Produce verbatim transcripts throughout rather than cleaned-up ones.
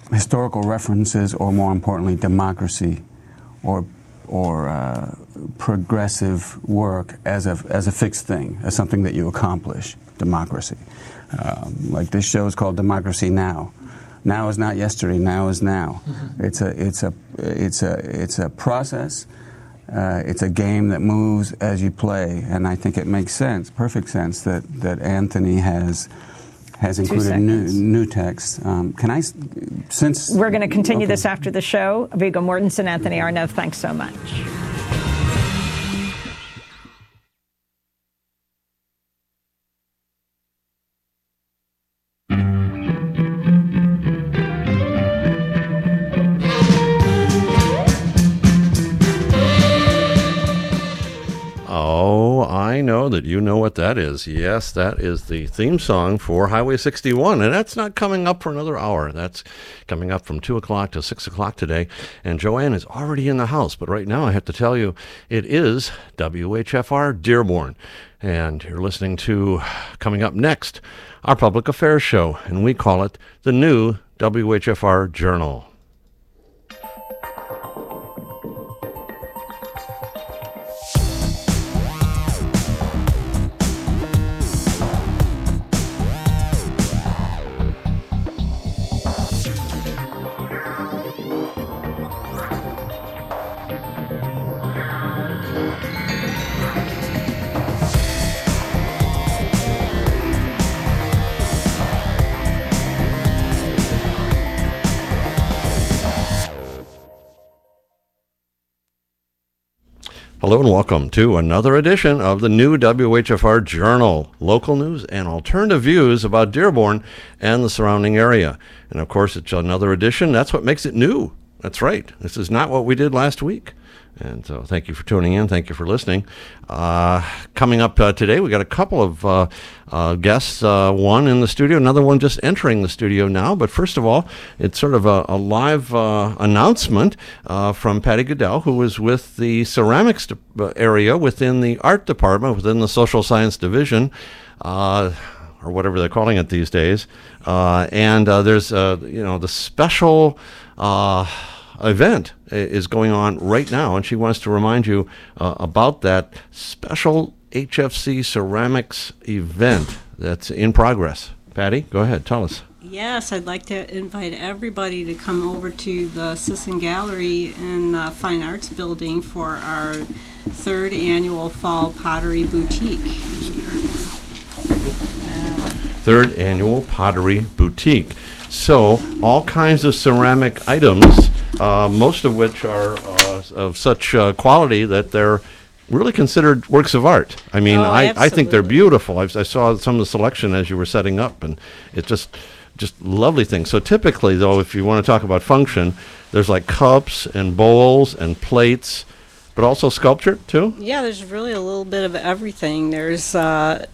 historical references, or more importantly, democracy, or or uh, progressive work as a as a fixed thing, as something that you accomplish. Democracy, um, like this show is called Democracy Now. Now is not yesterday. Now is now. Mm-hmm. It's a it's a it's a it's a process. Uh, it's a game that moves as you play, and I think it makes sense, perfect sense, that, that Anthony has has included new, new text. Um, can I, since... We're going to continue okay. this after the show. Viggo Mortensen, Anthony Arnaud, thanks so much. I know that you know what that is. Yes, that is the theme song for Highway sixty-one, and that's not coming up for another hour. That's coming up from two o'clock to six o'clock today, and Joanne is already in the house, but right now I have to tell you, it is W H F R Dearborn, and you're listening to, coming up next, our public affairs show, and we call it the new W H F R Journal. Hello and welcome to another edition of the new W H F R Journal, local news and alternative views about Dearborn and the surrounding area. And of course, it's another edition. That's what makes it new. That's right. This is not what we did last week. And so thank you for tuning in. Thank you for listening. Uh, coming up uh, today, we got a couple of uh, uh, guests, uh, one in the studio, another one just entering the studio now. But first of all, it's sort of a, a live uh, announcement uh, from Patty Goodell, who is with the ceramics de- area within the art department, within the social science division, uh, or whatever they're calling it these days. Uh, and uh, there's, uh, you know, the special... Uh, event is going on right now, and she wants to remind you uh, about that special H F C ceramics event that's in progress. Patty, go ahead, tell us. Yes, I'd like to invite everybody to come over to the Sisson Gallery in the Fine Arts Building for our third annual Fall Pottery Boutique. Third annual Pottery Boutique. So, all kinds of ceramic items, uh, most of which are uh, of such uh, quality that they're really considered works of art. I mean, oh, I, I think they're beautiful. I've, I saw some of the selection as you were setting up, and it's just just lovely things. So typically, though, if you want to talk about function, there's like cups and bowls and plates, but also sculpture, too? Yeah, there's really a little bit of everything. There's... Uh,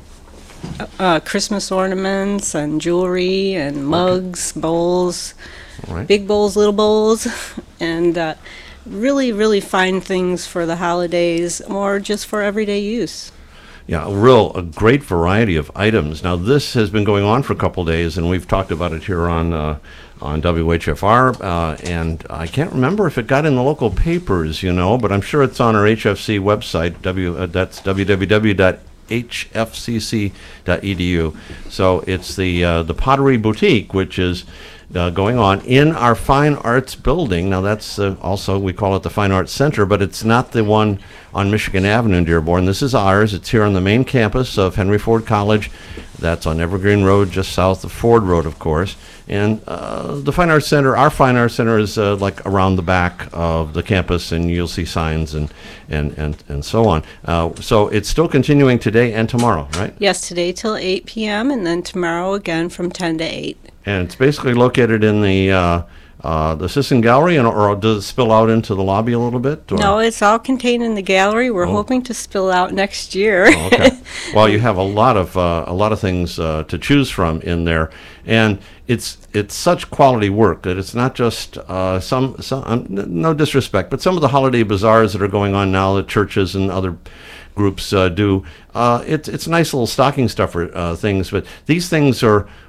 Uh, Christmas ornaments and jewelry and mugs, okay. bowls, right. Big bowls, little bowls, and uh, really, really fine things for the holidays or just for everyday use. Yeah, a real, a great variety of items. Now, this has been going on for a couple days, and we've talked about it here on uh, on W H F R, uh, and I can't remember if it got in the local papers, you know, but I'm sure it's on our H F C website. W uh, that's w w w dot h f c c dot e d u. So it's the uh, the Pottery Boutique, which is uh, going on in our Fine Arts building. Now that's uh, also, we call it the Fine Arts Center, but it's not the one on Michigan Avenue in Dearborn. This is ours. It's here on the main campus of Henry Ford College. That's on Evergreen Road, just south of Ford Road, of course. And uh, the Fine Arts Center, our Fine Arts Center is uh, like around the back of the campus, and you'll see signs and and, and, and so on. Uh, so it's still continuing today and tomorrow, right? Yes, today till eight p.m. and then tomorrow again from ten to eight. And it's basically located in the uh, uh, the Sisson Gallery, and, or does it spill out into the lobby a little bit? Or? No, it's all contained in the gallery. We're oh. hoping to spill out next year. Oh, okay. Well, you have a lot of uh, a lot of things uh, to choose from in there, and it's it's such quality work that it's not just uh, some some um, no disrespect, but some of the holiday bazaars that are going on now that churches and other groups uh, do. Uh, it's it's nice little stocking stuffer uh, things, but these things are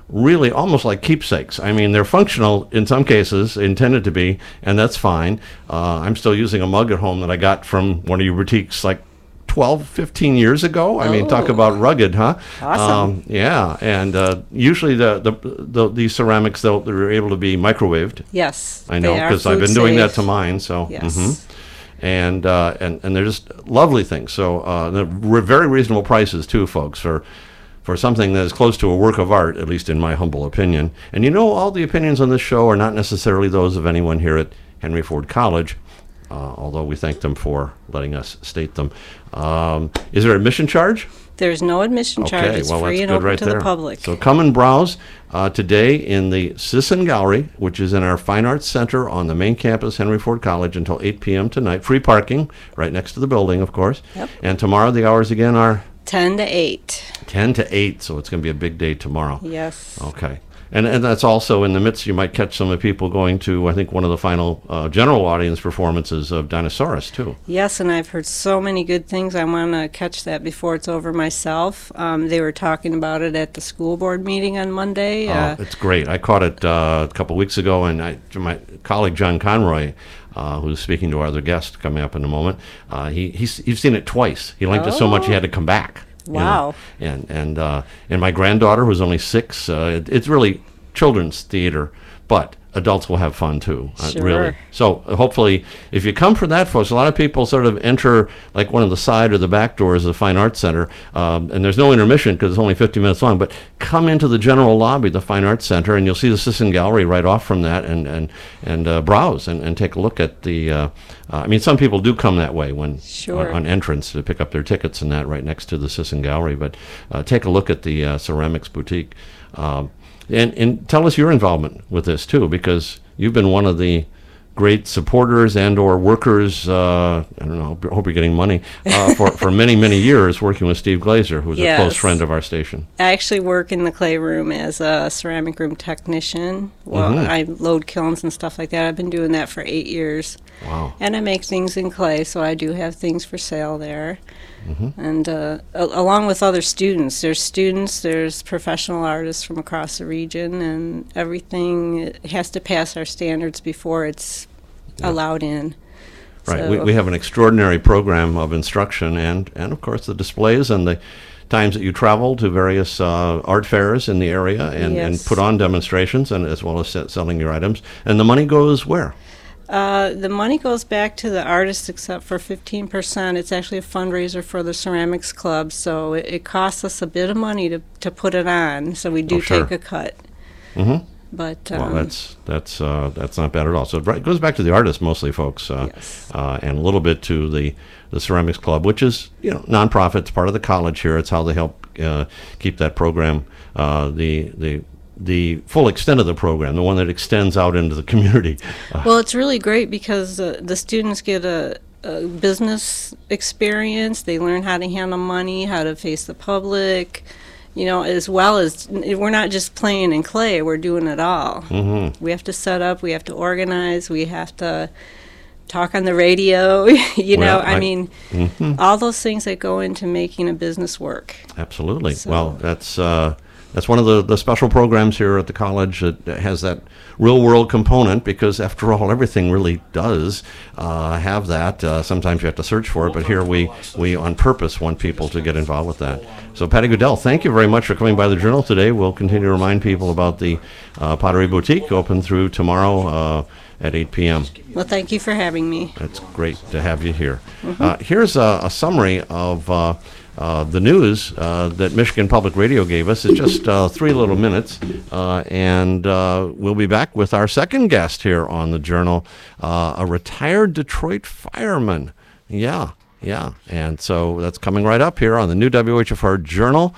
really almost like keepsakes. I mean, they're functional in some cases, intended to be, and that's fine. Uh, I'm still using a mug at home that I got from one of your boutiques like twelve, fifteen years ago. I mean, talk about rugged, huh? Awesome. Um, yeah, and uh, usually the, the, the these ceramics, they'll, they're able to be microwaved. Yes. I know, they are because I've food been doing that safe. to mine, so. Yes. mhm. And, uh, and and they're just lovely things. So uh, they're re- very reasonable prices too, folks, for for something that is close to a work of art, at least in my humble opinion. And you know, all the opinions on this show are not necessarily those of anyone here at Henry Ford College, uh, although we thank them for letting us state them. Um, is there admission charge? There's no admission charge. Okay, It's well, free that's and good open right to there. the public. So come and browse uh, today in the Sisson Gallery, which is in our Fine Arts Center on the main campus, Henry Ford College, until eight p.m. tonight. Free parking right next to the building, of course. Yep. And tomorrow the hours again are ten to eight. ten to eight, so it's going to be a big day tomorrow. Yes. Okay. And and that's also in the midst, you might catch some of the people going to, I think, one of the final uh, general audience performances of Dinosaurus, too. Yes, and I've heard so many good things. I want to catch that before it's over myself. Um, they were talking about it at the school board meeting on Monday. Uh, Oh, it's great. I caught it uh, a couple weeks ago, and I, to my colleague John Conroy, uh, who's speaking to our other guest coming up in a moment, uh, he he's, he's seen it twice. He liked it so much he had to come back. you know. Wow. And and uh, and my granddaughter, who's only six, uh, it, it's really children's theater, but adults will have fun too. uh, Sure. Really. So uh, hopefully, if you come for that, folks, a lot of people sort of enter like one of the side or the back doors of the Fine Arts Center, um, and there's no intermission because it's only fifty minutes long. But come into the general lobby of the Fine Arts Center, and you'll see the Sisson Gallery right off from that, and and and uh, browse and, and take a look at the. Uh, uh, I mean, some people do come that way when Sure. on, on entrance to pick up their tickets and that right next to the Sisson Gallery. But uh, take a look at the uh, ceramics boutique. Um, And, and tell us your involvement with this too, because you've been one of the great supporters and or workers, uh, I don't know, I hope you're getting money, uh, for, for many, many years working with Steve Glazer, who's a close Yes. friend of our station. I actually work in the clay room as a ceramic room technician. Well, Mhm. I load kilns and stuff like that. I've been doing that for eight years. Wow. And I make things in clay, so I do have things for sale there. Mm-hmm. And uh, a- along with other students, there's students, there's professional artists from across the region, and everything has to pass our standards before it's Yeah. allowed in. Right. So- We, we have an extraordinary program of instruction and, and of course, the displays and the times that you travel to various uh, art fairs in the area and, and Yes. put on demonstrations, and as well as se- selling your items. And the money goes where? Uh, the money goes back to the artists except for fifteen percent. It's actually a fundraiser for the Ceramics Club, so it, it costs us a bit of money to, to put it on, so we do Oh, sure. take a cut. Mm-hmm. But um, Well, that's that's uh, that's not bad at all. So it right- goes back to the artists mostly, folks, uh, Yes. uh, and a little bit to the the Ceramics Club, which is you know nonprofit. It's part of the college here. It's how they help uh, keep that program, uh, the the the full extent of the program, the one that extends out into the community. Uh, well, it's really great because uh, the students get a, a business experience. They learn how to handle money, how to face the public, you know, as well as we're not just playing in clay, we're doing it all. mhm. We have to set up, we have to organize, we have to talk on the radio, you know, Well, I, I- mean, Mhm. all those things that go into making a business work. Absolutely. So- Well, that's uh, that's one of the, the special programs here at the college that has that real world component, because after all, everything really does uh, have that. Uh, sometimes you have to search for it, but here we, we on purpose want people to get involved with that. So Patty Goodell, thank you very much for coming by the Journal today. We'll continue to remind people about the uh, Pottery Boutique, open through tomorrow uh, at eight p.m. Well, thank you for having me. It's great to have you here. Uh, here's a, a summary of uh, uh, the news uh, that Michigan Public Radio gave us. It's just uh, three little minutes, uh, and uh, we'll be back with our second guest here on the Journal, uh, a retired Detroit fireman. Yeah, yeah. And so that's coming right up here on the new W H F R Journal.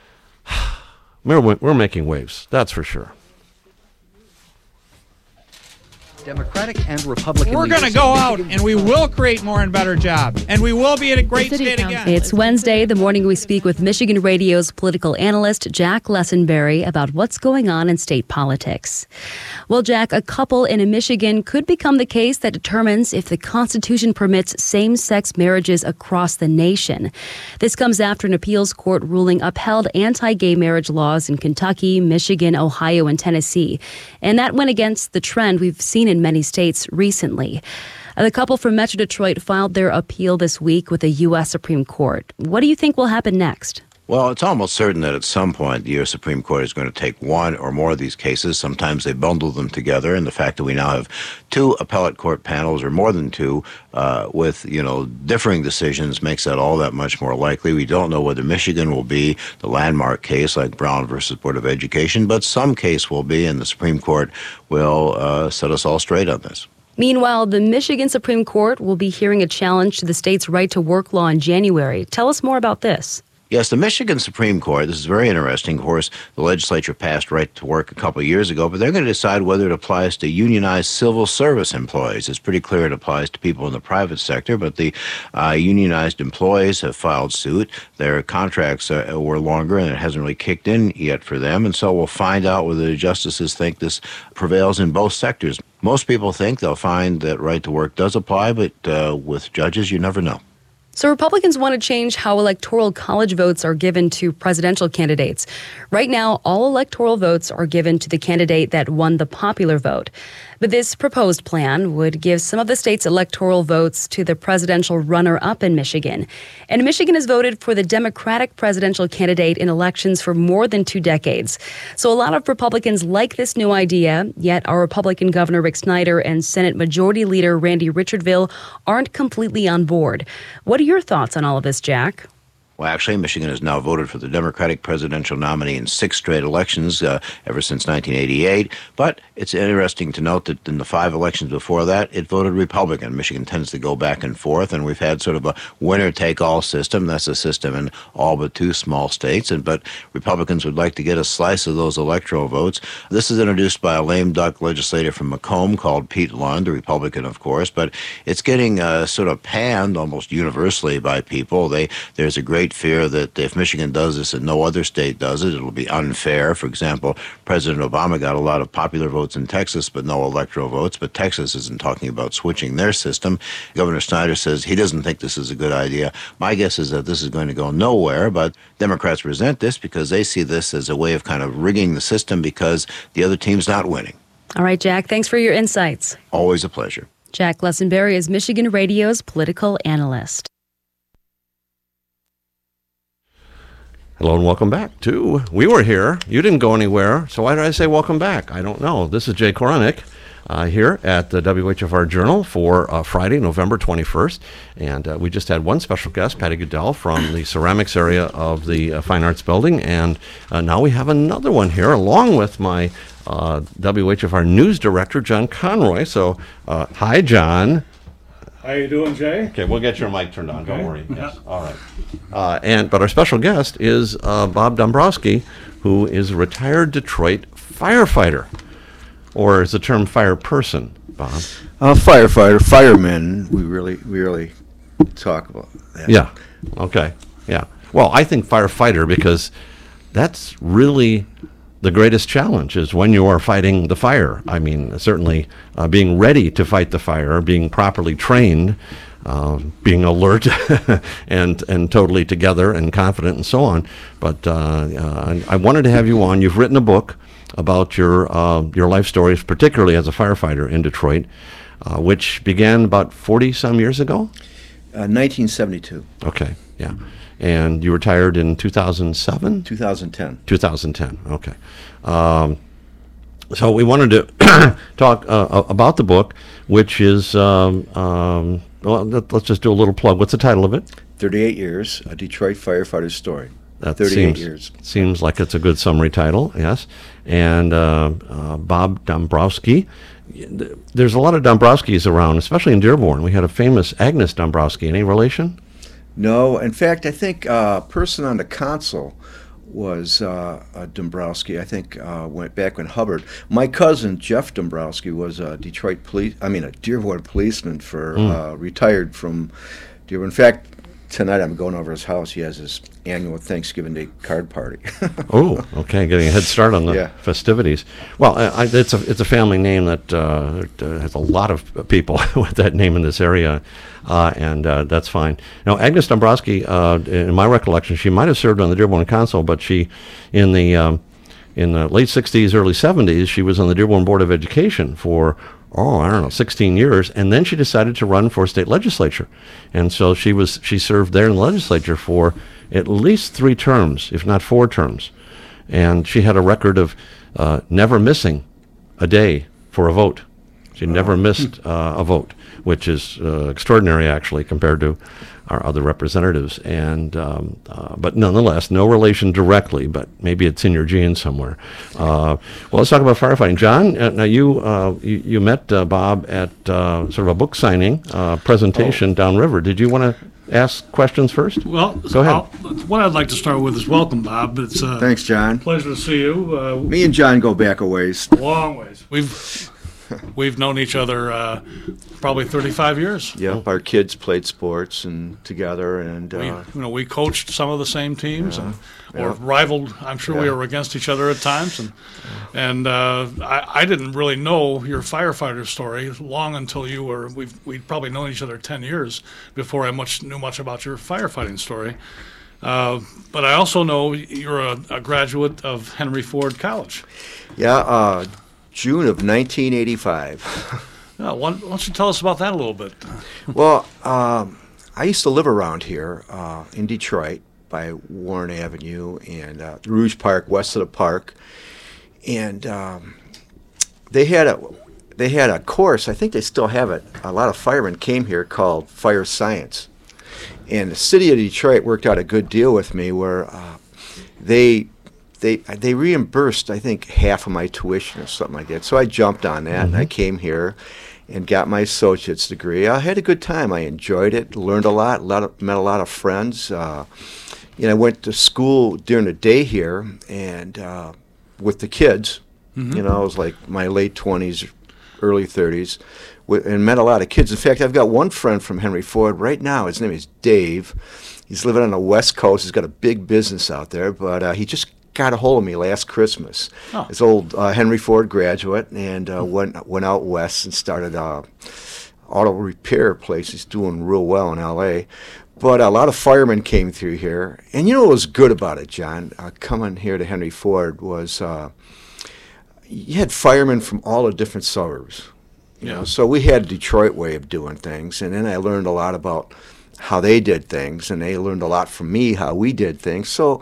We're, we're making waves, that's for sure. Democratic and Republican We're going to go out and we will create more and better jobs. And we will be in a great state again. It's Wednesday, the morning we speak with Michigan Radio's political analyst Jack Lessenberry about what's going on in state politics. Well, Jack, a couple in Michigan could become the case that determines if the Constitution permits same-sex marriages across the nation. This comes after an appeals court ruling upheld anti-gay marriage laws in Kentucky, Michigan, Ohio, and Tennessee. And that went against the trend we've seen in many states recently. The couple from Metro Detroit filed their appeal this week with the U S Supreme Court. What do you think will happen next? Well, it's almost certain that at some point the U S Supreme Court is going to take one or more of these cases. Sometimes they bundle them together, and the fact that we now have two appellate court panels, or more than two, uh, with, you know, differing decisions makes that all that much more likely. We don't know whether Michigan will be the landmark case like Brown versus Board of Education, but some case will be, and the Supreme Court will uh, set us all straight on this. Meanwhile, the Michigan Supreme Court will be hearing a challenge to the state's right-to-work law in January. Tell us more about this. Yes, the Michigan Supreme Court, this is very interesting. Of course, the legislature passed right to work a couple of years ago, but they're going to decide whether it applies to unionized civil service employees. It's pretty clear it applies to people in the private sector, but the uh, unionized employees have filed suit. Their contracts uh, were longer, and it hasn't really kicked in yet for them, and so we'll find out whether the justices think this prevails in both sectors. Most people think they'll find that right to work does apply, but uh, with judges, you never know. So Republicans want to change how electoral college votes are given to presidential candidates. Right now, all electoral votes are given to the candidate that won the popular vote. But this proposed plan would give some of the state's electoral votes to the presidential runner-up in Michigan. And Michigan has voted for the Democratic presidential candidate in elections for more than two decades. So a lot of Republicans like this new idea, yet our Republican Governor Rick Snyder and Senate Majority Leader Randy Richardville aren't completely on board. What are your thoughts on all of this, Jack? Well, actually, Michigan has now voted for the Democratic presidential nominee in six straight elections uh, ever since nineteen eighty-eight. But it's interesting to note that in the five elections before that, it voted Republican. Michigan tends to go back and forth, and we've had sort of a winner-take-all system. That's a system in all but two small states. And but Republicans would like to get a slice of those electoral votes. This is introduced by a lame duck legislator from Macomb called Pete Lund, a Republican, of course. But it's getting uh, sort of panned almost universally by people. They there's a great fear that if Michigan does this and no other state does it, it'll be unfair. For example, President Obama got a lot of popular votes in Texas, but no electoral votes. But Texas isn't talking about switching their system. Governor Snyder says he doesn't think this is a good idea. My guess is that this is going to go nowhere, but Democrats resent this because they see this as a way of kind of rigging the system because the other team's not winning. All right, Jack, thanks for your insights. Always a pleasure. Jack Lessenberry is Michigan Radio's political analyst. Hello and welcome back to We Were Here. You didn't go anywhere, so why did I say welcome back? I don't know. This is Jay Koronick uh, here at the W H F R Journal for uh, Friday, November twenty-first. And uh, we just had one special guest, Patty Goodell, from the ceramics area of the uh, Fine Arts Building. And uh, now we have another one here, along with my uh, W H F R News Director, John Conroy. So, uh, hi, John. How you doing, Jay? Okay, we'll get your mic turned on. Okay. Don't worry. Yes. All right. Uh, and but our special guest is uh, Bob Dombrowski, who is a retired Detroit firefighter, or is the term fire person, Bob? Uh, firefighter, fireman. We really, we really talk about that. Yeah. Okay. Yeah. Well, I think firefighter because that's really the greatest challenge is when you are fighting the fire. I mean, certainly uh, being ready to fight the fire, being properly trained, uh, being alert and and totally together and confident and so on. But uh, uh, I wanted to have you on. You've written a book about your uh, your life stories, particularly as a firefighter in Detroit, uh, which began about forty some years ago? Uh, nineteen seventy-two. Okay, yeah. And you retired in two thousand seven? two thousand ten. two thousand ten, okay. Um, so we wanted to talk uh, about the book, which is, um, um, well, let's just do a little plug. What's the title of it? thirty-eight years, a Detroit firefighter's story. That thirty-eight seems, years. Seems like it's a good summary title, yes. And uh, uh, Bob Dombrowski. There's a lot of Dombrowskis around, especially in Dearborn. We had a famous Agnes Dombrowski. Any relation? No, in fact, I think a uh, person on the council was uh, uh, Dombrowski. I think uh, went back when Hubbard. My cousin Jeff Dombrowski was a Detroit police. I mean, a Dearborn policeman for Mm. uh, retired from Dearborn. In fact, tonight I'm going over his house. He has his annual Thanksgiving Day card party. Oh, okay, getting a head start on the Yeah. festivities. Well, I, I, it's a it's a family name that uh, that, uh, has a lot of people with that name in this area, uh, and uh, that's fine. Now, Agnes Dombrowski, uh, in my recollection, she might have served on the Dearborn Council, but she, in the um, in the late sixties, early seventies, she was on the Dearborn Board of Education for, oh, I don't know, sixteen years, and then she decided to run for state legislature. And so she was she served there in the legislature for at least three terms, if not four terms. And she had a record of uh, never missing a day for a vote. She never missed uh, a vote, which is uh, extraordinary, actually, compared to our other representatives. And um, uh, but nonetheless, no relation directly, but maybe it's in your genes somewhere. Uh, well, let's talk about firefighting. John, uh, now you, uh, you you met uh, Bob at uh, sort of a book signing uh, presentation Oh. downriver. Did you want to ask questions first? Well, Go ahead. I'll- what I'd like to start with is welcome, Bob. It's a Thanks, John. pleasure to see you. Uh, Me and John go back a ways. long ways. We've we've known each other uh, probably thirty-five years. Yep, our kids played sports and together, and We, uh, you know, we coached some of the same teams, and or yeah. rivaled. I'm sure we Yeah. were against each other at times, and and uh, I, I didn't really know your firefighter story long until you were. We've we'd probably known each other ten years before I much knew much about your firefighting story. Uh, but I also know you're a, a graduate of Henry Ford College. yeah, uh, June of nineteen eighty-five. Uh, why, why don't you tell us about that a little bit? Well, um, I used to live around here uh, in Detroit by Warren Avenue and uh, Rouge Park, west of the park, and um, they had a they had a course. I think they still have it. A lot of firemen came here called Fire Science, and the city of Detroit worked out a good deal with me where uh, they. They, they reimbursed, I think, half of my tuition or something like that. So I jumped on that, and I came here and got my associate's degree. I had a good time. I enjoyed it, learned a lot, a lot of, met a lot of friends. Uh, you know, I went to school during the day here and uh, with the kids. You know, I was like my late twenties, early thirties, wi- and met a lot of kids. In fact, I've got one friend from Henry Ford right now. His name is Dave. He's living on the West Coast. He's got a big business out there, but uh, he just got a hold of me last Christmas. Oh. This old uh, Henry Ford graduate, and uh, went went out west and started a auto repair place. He's doing real well in L A. But a lot of firemen came through here, and you know what was good about it, John? Uh, coming here to Henry Ford was uh, you had firemen from all the different suburbs. You Yeah. know, so we had a Detroit way of doing things, and then I learned a lot about how they did things, and they learned a lot from me how we did things. So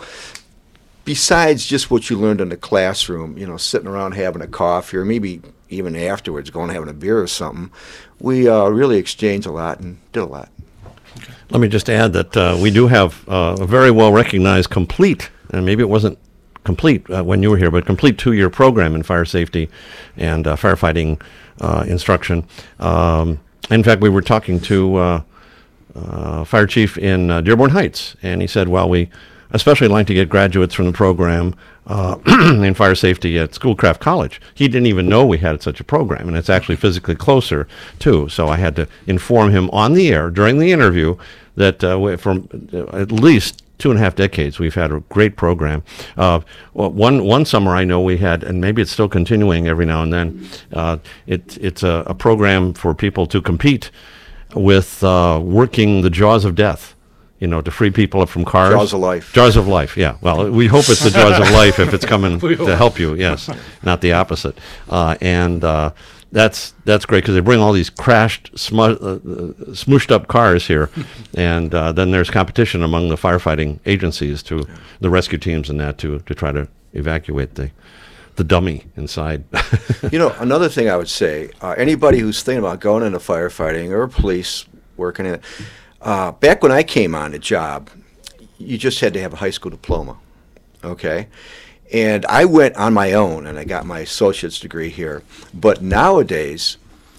besides just what you learned in the classroom, you know, sitting around having a coffee, or maybe even afterwards going and having a beer or something, we uh, really exchanged a lot and did a lot. Let me just add that uh, we do have uh, a very well recognized complete, and maybe it wasn't complete uh, when you were here, but complete two-year program in fire safety and uh, firefighting uh, instruction. Um, in fact, we were talking to uh, uh, fire chief in uh, Dearborn Heights, and he said, well, we especially like to get graduates from the program uh, in fire safety at Schoolcraft College. He didn't even know we had such a program, and it's actually physically closer, too. So I had to inform him on the air during the interview that uh, we- for at least two and a half decades, we've had a great program. Uh, well, one one summer I know we had, and maybe it's still continuing every now and then, uh, it, it's a, a program for people to compete with uh, working the jaws of death. You know, to free people up from cars. Jaws of life. Jaws of life, yeah. Well, we hope it's the jaws of life if it's coming We to hope. help you, yes, not the opposite. Uh, and uh, that's that's great because they bring all these crashed, smu- uh, uh, smooshed up cars here, and uh, then there's competition among the firefighting agencies to the rescue teams and that to to try to evacuate the the dummy inside. You know, another thing I would say, uh, anybody who's thinking about going into firefighting or police, working in it, uh, back when I came on the job, you just had to have a high school diploma, okay? And I went on my own, and I got my associate's degree here. But nowadays,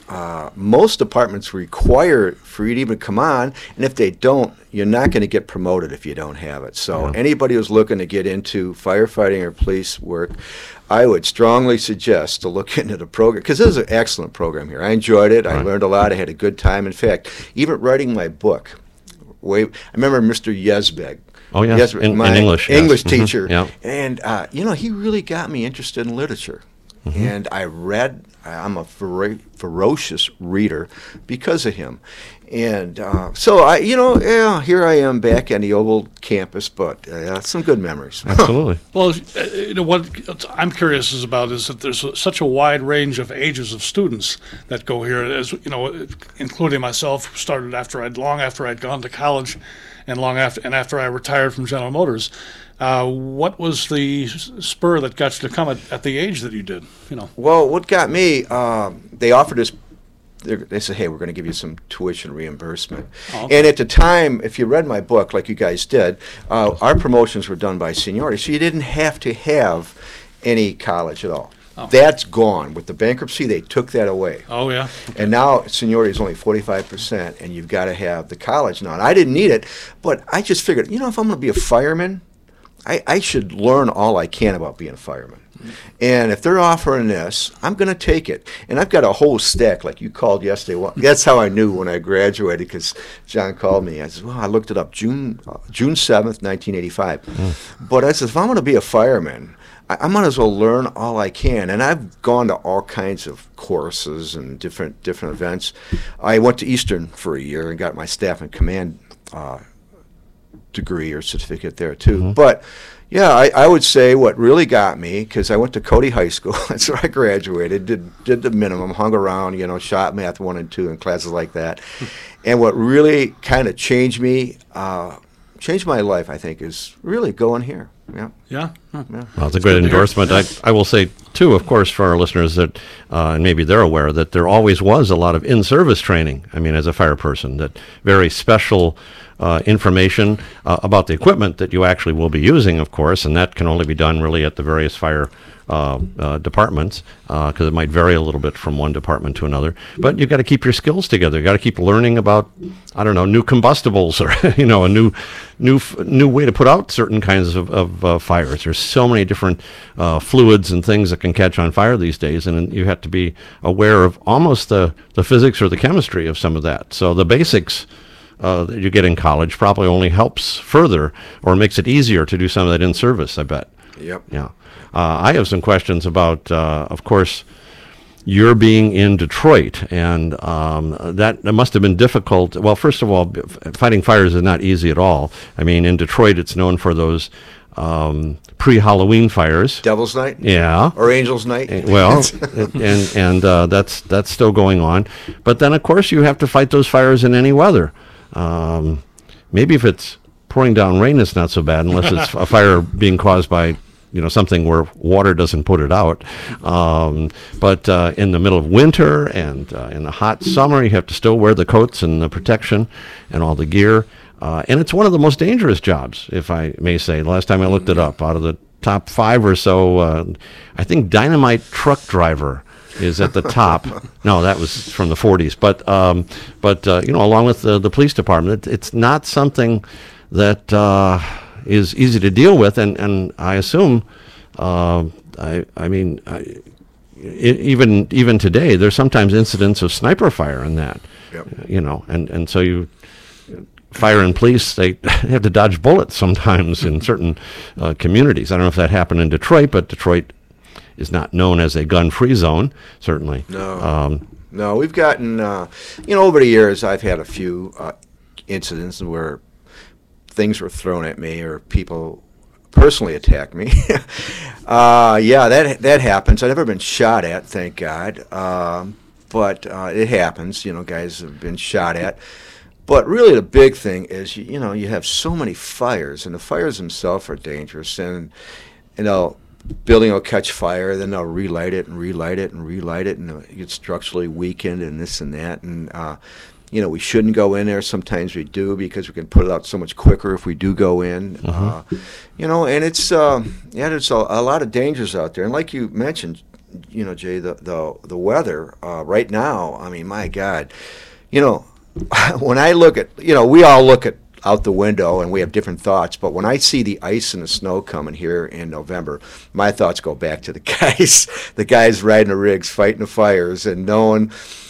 uh, most departments require for you to even come on, and if they don't, you're not going to get promoted if you don't have it. So Yeah. anybody who's looking to get into firefighting or police work, I would strongly suggest to look into the program, because this is an excellent program here. I enjoyed it. I Right. learned a lot. I had a good time. In fact, even writing my book, way, I remember Mister Yesbeg. Oh, yes, Yes, in- in my English, yes. English Mhm, teacher. yeah. And, uh, you know, he really got me interested in literature. Mm-hmm. And I read, I'm a fero- ferocious reader because of him. And uh, so, I, you know, yeah, here I am back on the old campus, but uh, some good memories. Absolutely. Well, uh, you know, what I'm curious is about is that there's such a wide range of ages of students that go here, as you know, including myself, who started after I'd long after I'd gone to college, and long after and after I retired from General Motors. Uh, what was the s- spur that got you to come at, at the age that you did? You know, Well, what got me, um, they offered us, they they said, hey, we're going to give you some tuition reimbursement. Oh, okay. And at the time, if you read my book, like you guys did, uh, our promotions were done by seniority, so you didn't have to have any college at all. Oh. That's gone. With the bankruptcy, they took that away. oh yeah, And now seniority is only forty-five percent, and you've got to have the college now. And I didn't need it, but I just figured, you know, if I'm going to be a fireman, I, I should learn all I can about being a fireman. And if they're offering this, I'm going to take it. And I've got a whole stack, like you called yesterday. Well, that's how I knew when I graduated, because John called me. I said, well, I looked it up, June uh, June seventh, nineteen eighty-five. But I said, if I'm going to be a fireman, I, I might as well learn all I can. And I've gone to all kinds of courses and different different events. I went to Eastern for a year and got my staff and command uh, degree or certificate there too. But yeah, I, I would say what really got me, because I went to Cody High School, that's where I graduated, did did the minimum, hung around, you know, shot math one and two and classes like that. And what really kind of changed me, uh, changed my life, I think, is really going here. Yeah. yeah. Huh. Yeah. Well, it's a great good to hear. endorsement. I, I will say, too, of course, for our listeners that, uh, and maybe they're aware, that there always was a lot of in-service training, I mean, as a fire person, that very special uh, information uh, about the equipment that you actually will be using, of course, and that can only be done really at the various fire uh, uh, departments, because it might vary a little bit from one department to another. But you've got to keep your skills together. You've got to keep learning about, I don't know, new combustibles or, you know, a new new f- new way to put out certain kinds of, of uh, fires. There's so many different uh, fluids and things that can catch on fire these days, and you have to be aware of almost the, the physics or the chemistry of some of that. So the basics uh, that you get in college probably only helps further or makes it easier to do some of that in service, I bet. Yep. Yeah. Uh, I have some questions about, uh, of course, your being in Detroit, and um, that, that must have been difficult. Well, first of all, f- fighting fires is not easy at all. I mean, in Detroit, it's known for those um, pre-Halloween fires. Devil's Night? Yeah. Or Angel's Night? Eh, Well, it- and and uh, that's that's still going on. But then, of course, you have to fight those fires in any weather. Um, maybe if it's pouring down rain, it's not so bad, unless it's a fire being caused by, you know, something where water doesn't put it out. Um, but uh, in the middle of winter and uh, in the hot summer, you have to still wear the coats and the protection and all the gear. Uh, and it's one of the most dangerous jobs, if I may say. The last time I looked it up, out of the top five or so, uh, I think dynamite truck driver is at the top. No, that was from the forties. But, um, but uh, you know, along with the, the police department, it, it's not something that uh, is easy to deal with. And, and I assume, uh, I, I mean, I, I, even even today, there's sometimes incidents of sniper fire in that. Yep. You know, and, and so you... Fire and police, they have to dodge bullets sometimes in certain uh, communities. I don't know if that happened in Detroit, but Detroit is not known as a gun-free zone, certainly. No. Um, No, we've gotten, uh, you know, over the years, I've had a few uh, incidents where things were thrown at me or people personally attacked me. uh, yeah, that that happens. I've never been shot at, thank God. Um, but uh, it happens. You know, guys have been shot at. But really the big thing is, you, you know, you have so many fires, and the fires themselves are dangerous. And, you know, building will catch fire, then they'll relight it and relight it and relight it, and it gets structurally weakened and this and that. And, uh, you know, we shouldn't go in there. Sometimes we do because we can put it out so much quicker if we do go in. Uh, you know, and it's, uh, yeah, there's a, a lot of dangers out there. And like you mentioned, you know, Jay, the the, the weather uh, right now, I mean, my God, you know, when I look at, you know, we all look at out the window and we have different thoughts, but when I see the ice and the snow coming here in November, my thoughts go back to the guys, the guys riding the rigs, fighting the fires, and knowing,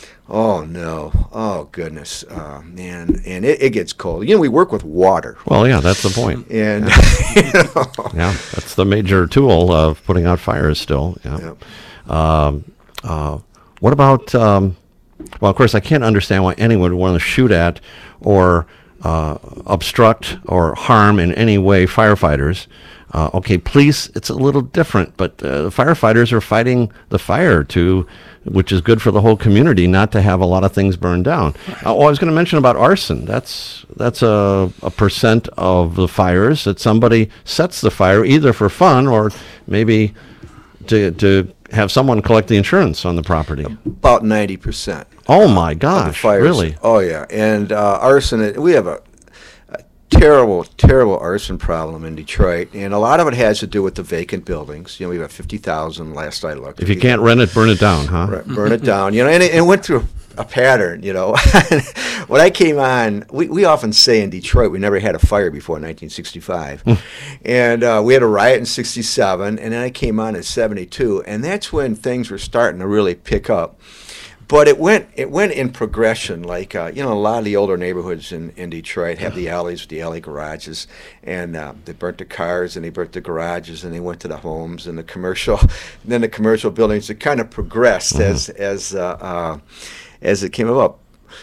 oh no, oh goodness, uh, man, and it, it gets cold. You know, we work with water. Well, yeah, that's the point. And yeah. you know. Yeah, that's the major tool of putting out fires still. Yeah. Yep. Um, uh, what about, um, well, of course, I can't understand why anyone would want to shoot at or uh, obstruct or harm in any way firefighters. Uh, okay, police, it's a little different, but uh, firefighters are fighting the fire to, which is good for the whole community, not to have a lot of things burned down. Uh, oh, I was going to mention about arson. That's that's a, a percent of the fires that somebody sets the fire either for fun or maybe to to have someone collect the insurance on the property. About ninety percent. Oh my gosh! Fires. Really? Oh yeah, and uh, arson. We have a, a terrible, terrible arson problem in Detroit, and a lot of it has to do with the vacant buildings. You know, we have fifty thousand. Last I looked. If you can't rent it, burn it down, huh? Right, burn it down. You know, and it, it went through a pattern. You know, when I came on, we, we often say in Detroit we never had a fire before nineteen sixty-five, and uh, we had a riot in sixty-seven, and then I came on in seventy-two, and that's when things were starting to really pick up. But it went it went in progression. Like uh, you know, a lot of the older neighborhoods in, in Detroit have the alleys with the alley garages, and uh, they burnt the cars and they burnt the garages and they went to the homes and the commercial, and then the commercial buildings. It kind of progressed mm-hmm. as as uh, uh, as it came up.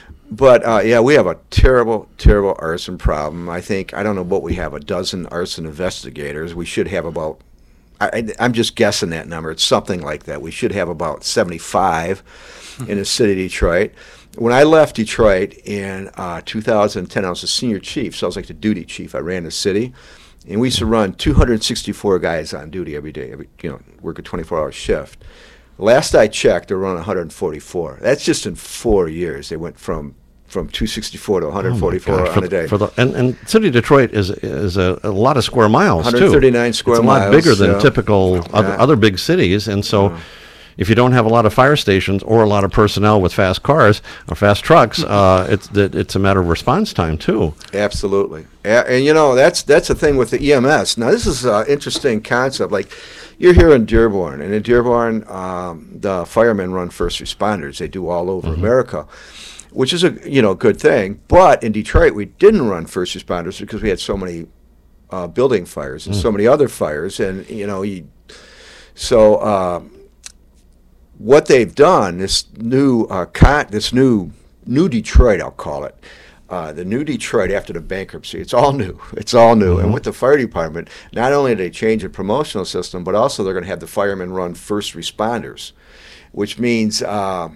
But uh, yeah, we have a terrible, terrible arson problem. I think I don't know what we have a dozen arson investigators. We should have about. I, I'm just guessing that number. It's something like that. We should have about seventy-five in the city of Detroit. When I left Detroit in uh, two thousand ten, I was a senior chief, so I was like the duty chief. I ran the city, and we used to run two hundred sixty-four guys on duty every day. Every you know, work a twenty-four hour shift. Last I checked, they were running one hundred forty-four. That's just in four years. They went from from two sixty-four to one hundred forty-four oh on for a day. The, for the, and, and city of Detroit is is a, a lot of square miles, one hundred thirty-nine too. square it's a miles. lot bigger than yeah. typical yeah. other, other big cities, and so yeah. if you don't have a lot of fire stations or a lot of personnel with fast cars or fast trucks, uh, it's it's a matter of response time too. Absolutely, and, and you know that's that's the thing with the E M S. Now this is an interesting concept. Like you're here in Dearborn, and in Dearborn, um, the firemen run first responders. They do all over mm-hmm. America, which is a you know good thing. But in Detroit, we didn't run first responders because we had so many uh, building fires and mm. so many other fires, and you know, you, so uh, what they've done, this new uh, con- this new new Detroit, I'll call it. Uh, the new Detroit after the bankruptcy, it's all new. It's all new. Mm-hmm. And with the fire department, not only did they change the promotional system, but also they're going to have the firemen run first responders, which means, uh,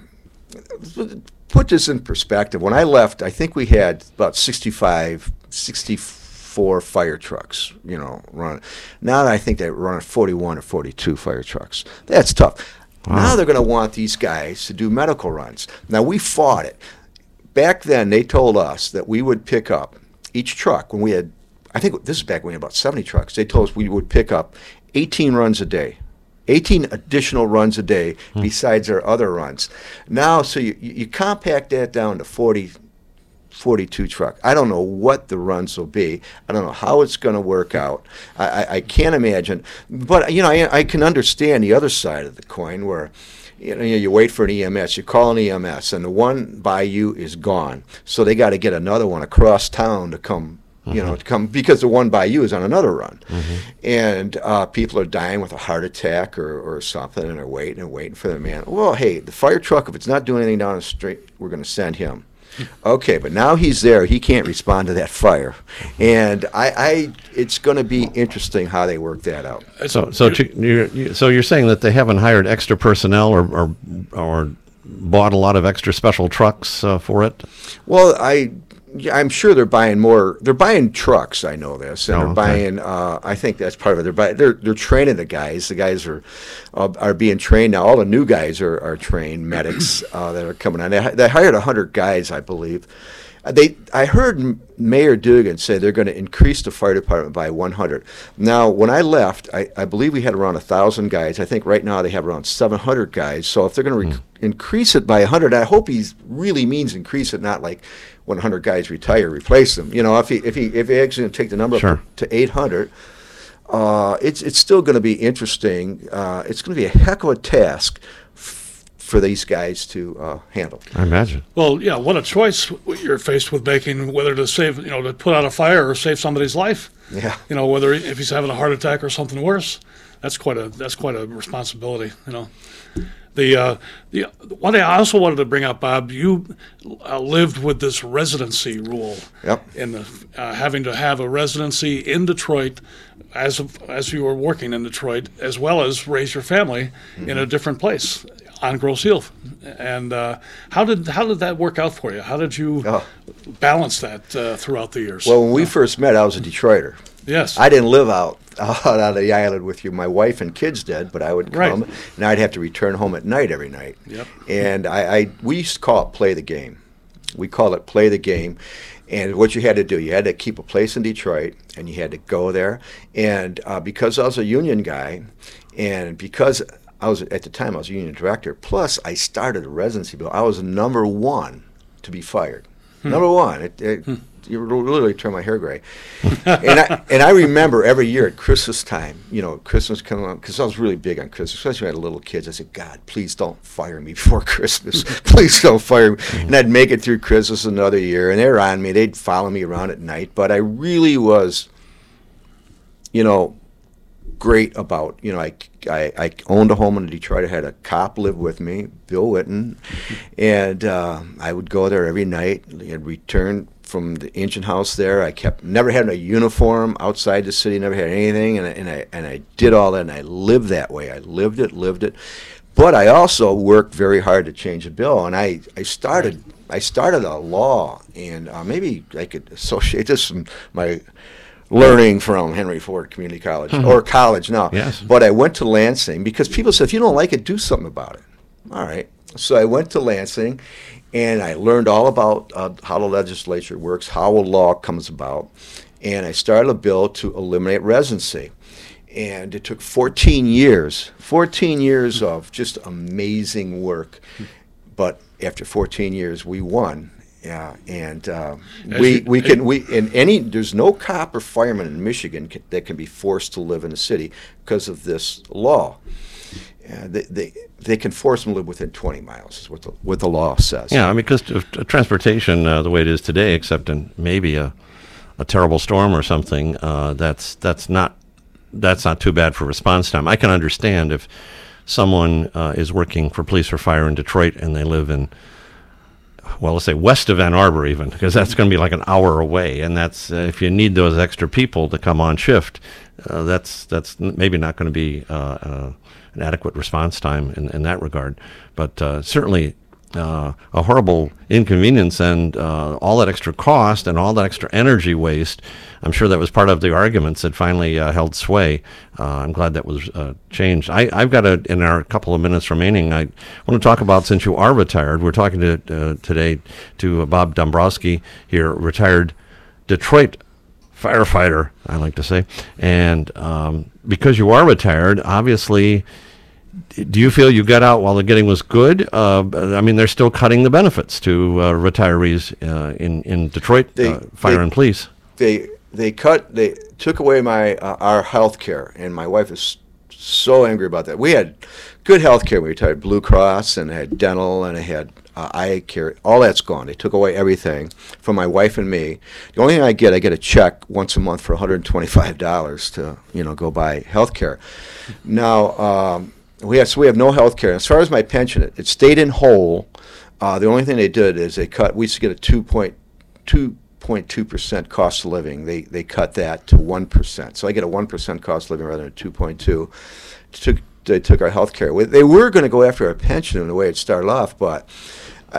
put this in perspective. When I left, I think we had about sixty-five, sixty-four fire trucks, you know, run. Now I think they're running forty-one or forty-two fire trucks. That's tough. Wow. Now they're going to want these guys to do medical runs. Now we fought it. Back then, they told us that we would pick up each truck when we had, I think this is back when we had about seventy trucks. They told us we would pick up eighteen runs a day, eighteen additional runs a day hmm. besides our other runs. Now, so you, you compact that down to forty, forty-two trucks. I don't know what the runs will be. I don't know how it's going to work out. I, I, I can't imagine. But, you know, I, I can understand the other side of the coin where, You know, you wait for an E M S, you call an E M S, and the one by you is gone. So they got to get another one across town to come, you mm-hmm. know, to come because the one by you is on another run. Mm-hmm. And uh, people are dying with a heart attack or, or something, and they're waiting and waiting for the man. Well, hey, the fire truck, if it's not doing anything down the street, we're going to send him. Okay, but now he's there. He can't respond to that fire, and I, I it's going to be interesting how they work that out. So, so to, you're, you, so you're saying that they haven't hired extra personnel or or, or bought a lot of extra special trucks uh, for it? Well, I. I'm sure they're buying more. They're buying trucks. I know this, and oh, they're okay. buying. Uh, I think that's part of it. They're buying, they're they're training the guys. The guys are uh, are being trained now. All the new guys are, are trained medics uh, that are coming on. They they hired a hundred guys, I believe, Uh, They, I heard M- Mayor Dugan say they're going to increase the fire department by one hundred. Now, when I left, I, I believe we had around one thousand guys. I think right now they have around seven hundred guys. So if they're going to re- increase it by one hundred, I hope he really means increase it, not like when one hundred guys retire, replace them. You know, if he if he if he actually take the number Sure. up to eight hundred, uh, it's it's still going to be interesting. Uh, it's going to be a heck of a task f- for these guys to uh, handle. I imagine. Well, yeah, what a choice you're faced with making, whether to save, you know, to put out a fire or save somebody's life. Yeah. You know, whether if he's having a heart attack or something worse, that's quite a that's quite a responsibility. You know, the uh, the one thing I also wanted to bring up, Bob, you uh, lived with this residency rule. Yep. In the uh, having to have a residency in Detroit, as of, as you were working in Detroit, as well as raise your family mm-hmm. in a different place on Grosse Ile. And uh, how did how did that work out for you? How did you Oh. balance that uh, throughout the years? Well, when we first met, I was a Detroiter. Yes. I didn't live out out on the island with you. My wife and kids did, but I would come, Right. and I'd have to return home at night every night. Yep. And I, I we used to call it play the game. We call it play the game. And what you had to do, you had to keep a place in Detroit, and you had to go there. And uh, because I was a union guy, and because I was at the time I was a union director, plus I started a residency bill, I was number one to be fired. Hmm. Number one. It, it, hmm. You literally turn my hair gray. and I and I remember every year at Christmas time, you know, Christmas coming on, because I was really big on Christmas, especially when I had little kids. I said, God, please don't fire me before Christmas. Please don't fire me. Mm-hmm. And I'd make it through Christmas another year, and they're on me. They'd follow me around at night. But I really was, you know, great about, you know, I, I, I owned a home in Detroit. I had a cop live with me, Bill Witten, and uh, I would go there every night and return from the engine house there. I kept never had a uniform outside the city, never had anything, and I, and I and I did all that, and I lived that way. I lived it, lived it. But I also worked very hard to change a bill, and I, I started I started a law, and uh, maybe I could associate this with my learning from Henry Ford Community College, mm-hmm. or college now. Yes. But I went to Lansing because people said, if you don't like it, do something about it. All right. So I went to Lansing, and I learned all about uh, how the legislature works, how a law comes about, and I started a bill to eliminate residency. And it took fourteen years, fourteen years of just amazing work. But after fourteen years, we won. Yeah, and uh, we you, we can we in any there's no cop or fireman in Michigan can, that can be forced to live in the city because of this law. Uh, they, they they can force them to live within twenty miles is what the what the law says. Yeah, I mean, because uh, transportation uh, the way it is today, except in maybe a a terrible storm or something, uh, that's that's not that's not too bad for response time. I can understand if someone uh, is working for police or fire in Detroit and they live in, well, let's say west of Ann Arbor even, because that's going to be like an hour away, and that's uh, if you need those extra people to come on shift, uh, that's that's maybe not going to be uh, uh, an adequate response time in, in that regard. But uh, certainly uh, a horrible inconvenience, and uh, all that extra cost and all that extra energy waste. I'm sure that was part of the arguments that finally uh, held sway. Uh, I'm glad that was uh, changed. I, I've got a, in our couple of minutes remaining, I want to talk about, since you are retired, we're talking to uh, today to uh, Bob Dombrowski here, retired Detroit firefighter, I like to say. And um, because you are retired, obviously, do you feel you got out while the getting was good? Uh, I mean, they're still cutting the benefits to uh, retirees uh, in, in Detroit, they, uh, fire they, and police. They they cut they took away my uh, our health care, and my wife is so angry about that. We had good health care. We retired Blue Cross, and I had dental, and I had uh, eye care. All that's gone. They took away everything from my wife and me. The only thing I get, I get a check once a month for one hundred twenty-five dollars to you know go buy health care. Now um, we have so we have no health care. As far as my pension, it, it stayed in whole. Uh, the only thing they did is they cut. We used to get a two point two. point two percent cost of living. They they cut that to one percent. So I get a one percent cost of living rather than two point two. Took they took our health care. They were going to go after our pension in the way it started off, but I,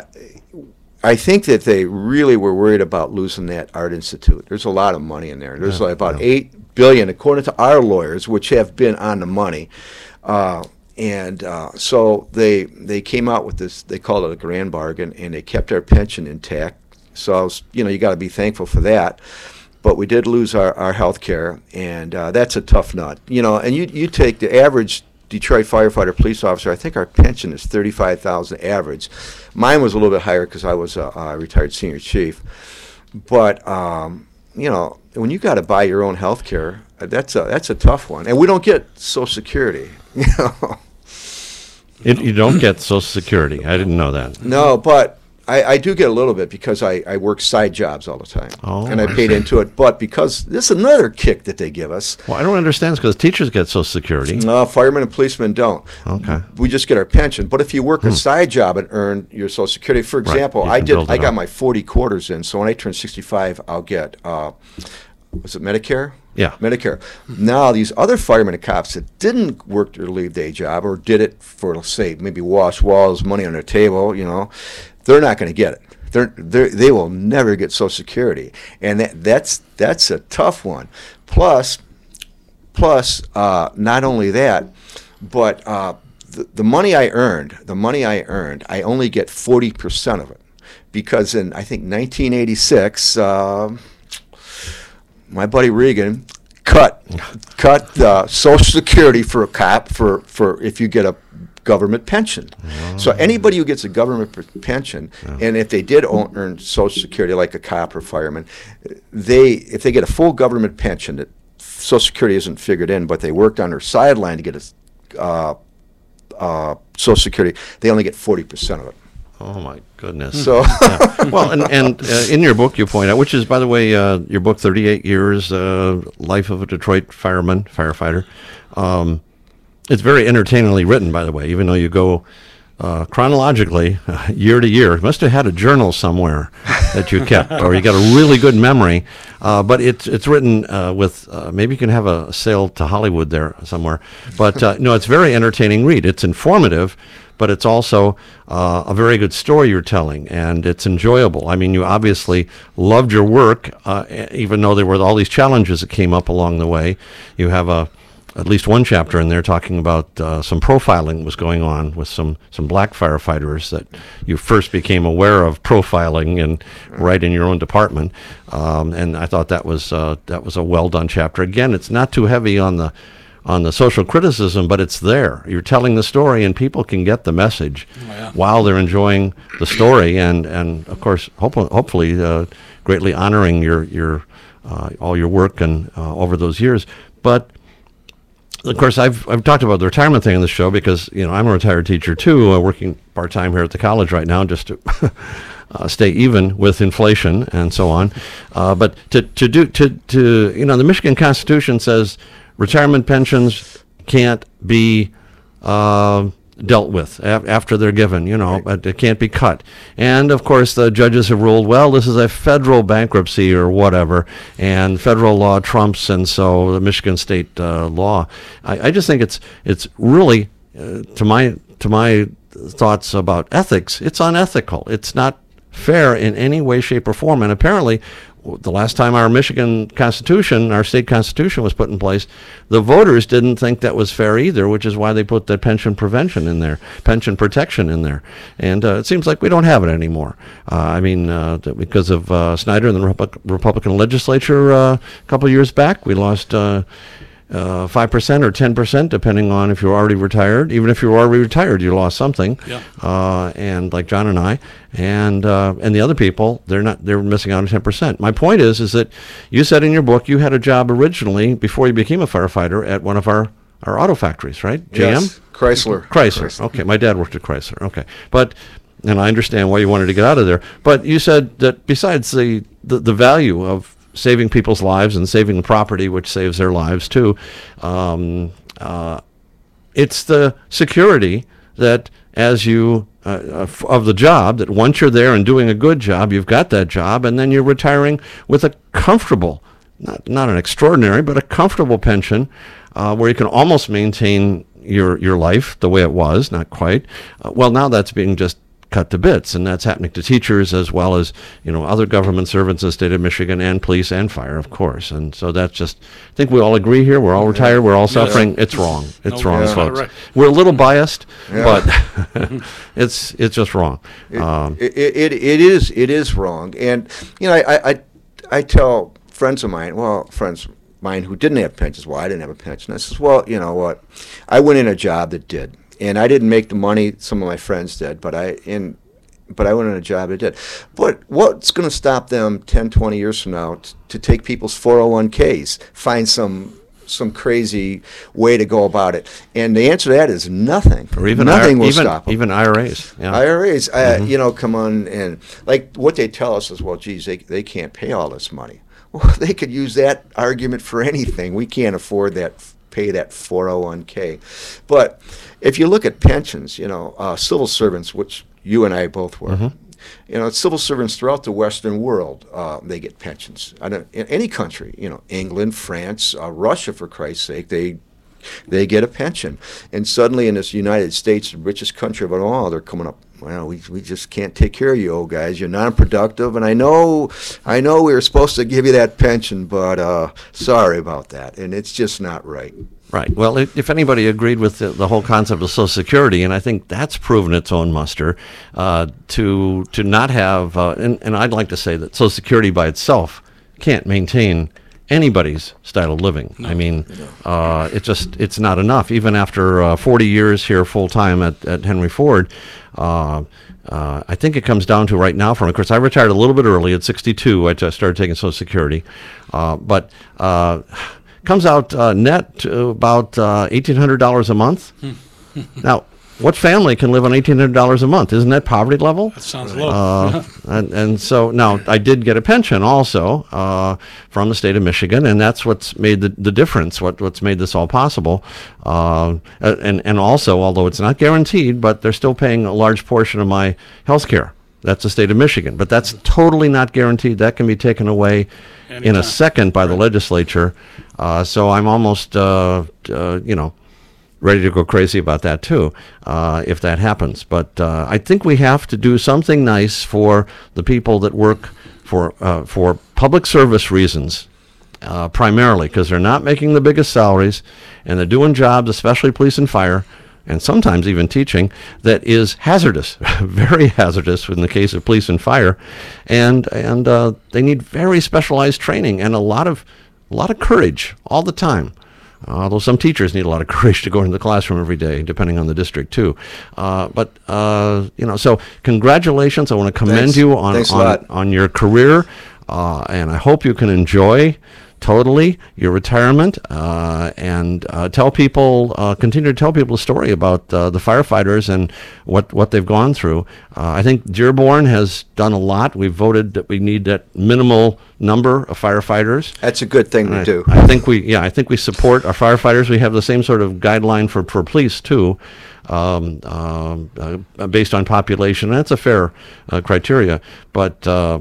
I think that they really were worried about losing that Art Institute. There's a lot of money in there. There's yeah, like about yeah. eight billion dollars according to our lawyers, which have been on the money. Uh, and uh, so they they came out with this. They called it a grand bargain, and they kept our pension intact. So, I was, you know, you got to be thankful for that. But we did lose our, our health care, and uh, that's a tough nut. You know, and you you take the average Detroit firefighter police officer, I think our pension is thirty-five thousand dollars average. Mine was a little bit higher because I was a, a retired senior chief. But, um, you know, when you got to buy your own health care, that's a, that's a tough one. And we don't get Social Security, you know. It, you don't get Social Security. I didn't know that. No, but I, I do get a little bit because I, I work side jobs all the time. Oh, and I I paid see. into it. But because this is another kick that they give us. Well, I don't understand because teachers get Social Security. No, firemen and policemen don't. Okay. We just get our pension. But if you work a side job and earn your Social Security, for Right, example, you I can did. build it I got up. my forty quarters in. So when I turn sixty-five, I'll get. Uh, was it Medicare? Yeah. Medicare. Now, these other firemen and cops that didn't work their leave day job or did it for, let's say, maybe wash walls, money on their table, you know, they're not going to get it. They're, they're, they will never get Social Security. And that, that's that's a tough one. Plus, plus uh, not only that, but uh, the, the money I earned, the money I earned, I only get forty percent of it. Because in, I think, nineteen eighty-six, uh, my buddy Reagan cut cut uh, Social Security for a cop for, for if you get a government pension. Oh. So anybody who gets a government p- pension, yeah. and if they did own, earn Social Security like a cop or fireman, they if they get a full government pension, that Social Security isn't figured in, but they worked on their sideline to get a uh, uh, Social Security, they only get forty percent of it. Oh my goodness! So, yeah. Well, and, and uh, in your book you point out, which is, by the way, uh, your book, thirty-eight years, uh, Life of a Detroit Fireman, Firefighter. Um, it's very entertainingly written, by the way, even though you go uh, chronologically, uh, year to year. You must have had a journal somewhere that you kept, or you got a really good memory. Uh, but it's it's written uh, with, uh, maybe you can have a sale to Hollywood there somewhere. But uh, no, it's very entertaining read. It's informative, but it's also uh, a very good story you're telling, and it's enjoyable. I mean, you obviously loved your work, uh, even though there were all these challenges that came up along the way. You have a at least one chapter in there talking about uh, some profiling was going on with some, some black firefighters that you first became aware of profiling and right in your own department. Um, and I thought that was uh, that was a well done chapter. Again, it's not too heavy on the on the social criticism, but it's there. You're telling the story, and people can get the message oh, yeah. while they're enjoying the story, and, and of course, hope, hopefully, uh, greatly honoring your your uh, all your work and uh, over those years. But of course, I've I've talked about the retirement thing on the show because you know I'm a retired teacher too, uh, working part time here at the college right now, just to uh, stay even with inflation and so on. Uh, but to to do to to you know the Michigan Constitution says retirement pensions can't be uh, dealt with af- after they're given, you know, right. But it can't be cut. And, of course, the judges have ruled, well, this is a federal bankruptcy or whatever, and federal law trumps, and so the Michigan state uh, law. I, I just think it's it's really, uh, to my to my thoughts about ethics, it's unethical. It's not fair in any way, shape, or form. And apparently, the last time our Michigan Constitution, our state constitution was put in place, the voters didn't think that was fair either, which is why they put that pension prevention in there, pension protection in there. And uh, it seems like we don't have it anymore. Uh, I mean, uh, because of uh, Snyder and the Repu- Republican legislature uh, a couple of years back, we lost uh, uh, five percent or ten percent, depending on if you're already retired. Even if you were already retired, you lost something. Yeah. Uh, and like John and I, and uh, and the other people, they're not they're missing out on ten percent. My point is, is that you said in your book you had a job originally before you became a firefighter at one of our, our auto factories, right? J M? Yes, Chrysler. Chrysler. Chrysler. Okay, my dad worked at Chrysler. Okay, but and I understand why you wanted to get out of there. But you said that besides the the, the value of saving people's lives and saving the property, which saves their lives too, um, uh, it's the security that as you uh, of the job, that once you're there and doing a good job, you've got that job, and then you're retiring with a comfortable, not not an extraordinary, but a comfortable pension, uh, where you can almost maintain your your life the way it was, not quite. Uh, well, now that's being just cut to bits, and that's happening to teachers as well as, you know, other government servants in the state of Michigan, and police and fire, of course. And so that's just, I think we all agree here. We're all retired. We're all suffering. Yeah. It's wrong. It's No, wrong, yeah. folks. Right. We're a little biased, Yeah. but it's it's just wrong. It, Um, it, it, it is it is wrong, and you know I, I I tell friends of mine, well, friends of mine who didn't have pensions. Well, I didn't have a pension. I says, well, you know what? I went in a job that did, and I didn't make the money some of my friends did, but I in. But I went in a job that did. But what's going to stop them ten, twenty years from now t- to take people's four oh one k's, find some some crazy way to go about it? And the answer to that is nothing. or even nothing I- will even, stop them. even I R As. Yeah. I R As, uh, you know, come on, and like what they tell us is, well, geez, they they can't pay all this money. Well, they could use that argument for anything. We can't afford that, pay that four oh one k. But if you look at pensions, you know, uh, civil servants, which you and I both were, Mm-hmm. you know, civil servants throughout the Western world, uh, they get pensions. I don't, in any country, you know, England, France, uh, Russia, for Christ's sake, they they get a pension. And suddenly in this United States, the richest country of it all, they're coming up, well, we we just can't take care of you old guys. You're non-productive, and I know I know we were supposed to give you that pension, but uh, sorry about that. And it's just not right. Right. Well, if, if anybody agreed with the, the whole concept of Social Security, and I think that's proven its own muster, uh, to to not have, uh, and, and I'd like to say that Social Security by itself can't maintain anybody's style of living. I mean, uh, it just it's not enough. Even after uh, forty years here full time at, at Henry Ford, uh, uh, I think it comes down to right now. From of course, I retired a little bit early at sixty-two. I just started taking Social Security, uh, but. Uh, comes out uh, net to about uh, eighteen hundred dollars a month. Now, what family can live on eighteen hundred dollars a month? Isn't that poverty level? That sounds low. Uh, and, and so now I did get a pension also uh, from the state of Michigan, and that's what's made the, the difference, what, what's made this all possible. Uh, and, and also, although it's not guaranteed, but they're still paying a large portion of my health care. That's the state of Michigan. But that's totally not guaranteed. That can be taken away in Anytime. a second by the legislature. Uh, so I'm almost, uh, uh, you know, ready to go crazy about that too, uh, if that happens. But uh, I think we have to do something nice for the people that work for uh, for public service reasons, uh, primarily because they're not making the biggest salaries, and they're doing jobs, especially police and fire, and sometimes even teaching, that is hazardous, very hazardous in the case of police and fire, and and uh, they need very specialized training and a lot of a lot of courage all the time. Although some teachers need a lot of courage to go into the classroom every day, depending on the district too. Uh, but uh, you know, so congratulations! I want to commend Thanks. you on Thanks a on, lot. on your career, uh, and I hope you can enjoy totally your retirement, uh, and uh, tell people, uh, continue to tell people a story about uh, the firefighters and what, what they've gone through. Uh, I think Dearborn has done a lot. We've voted that we need that minimal number of firefighters. That's a good thing to I, do. I think we, yeah, I think we support our firefighters. We have the same sort of guideline for, for police too, um, um, uh, based on population. That's a fair uh, criteria, but. Uh,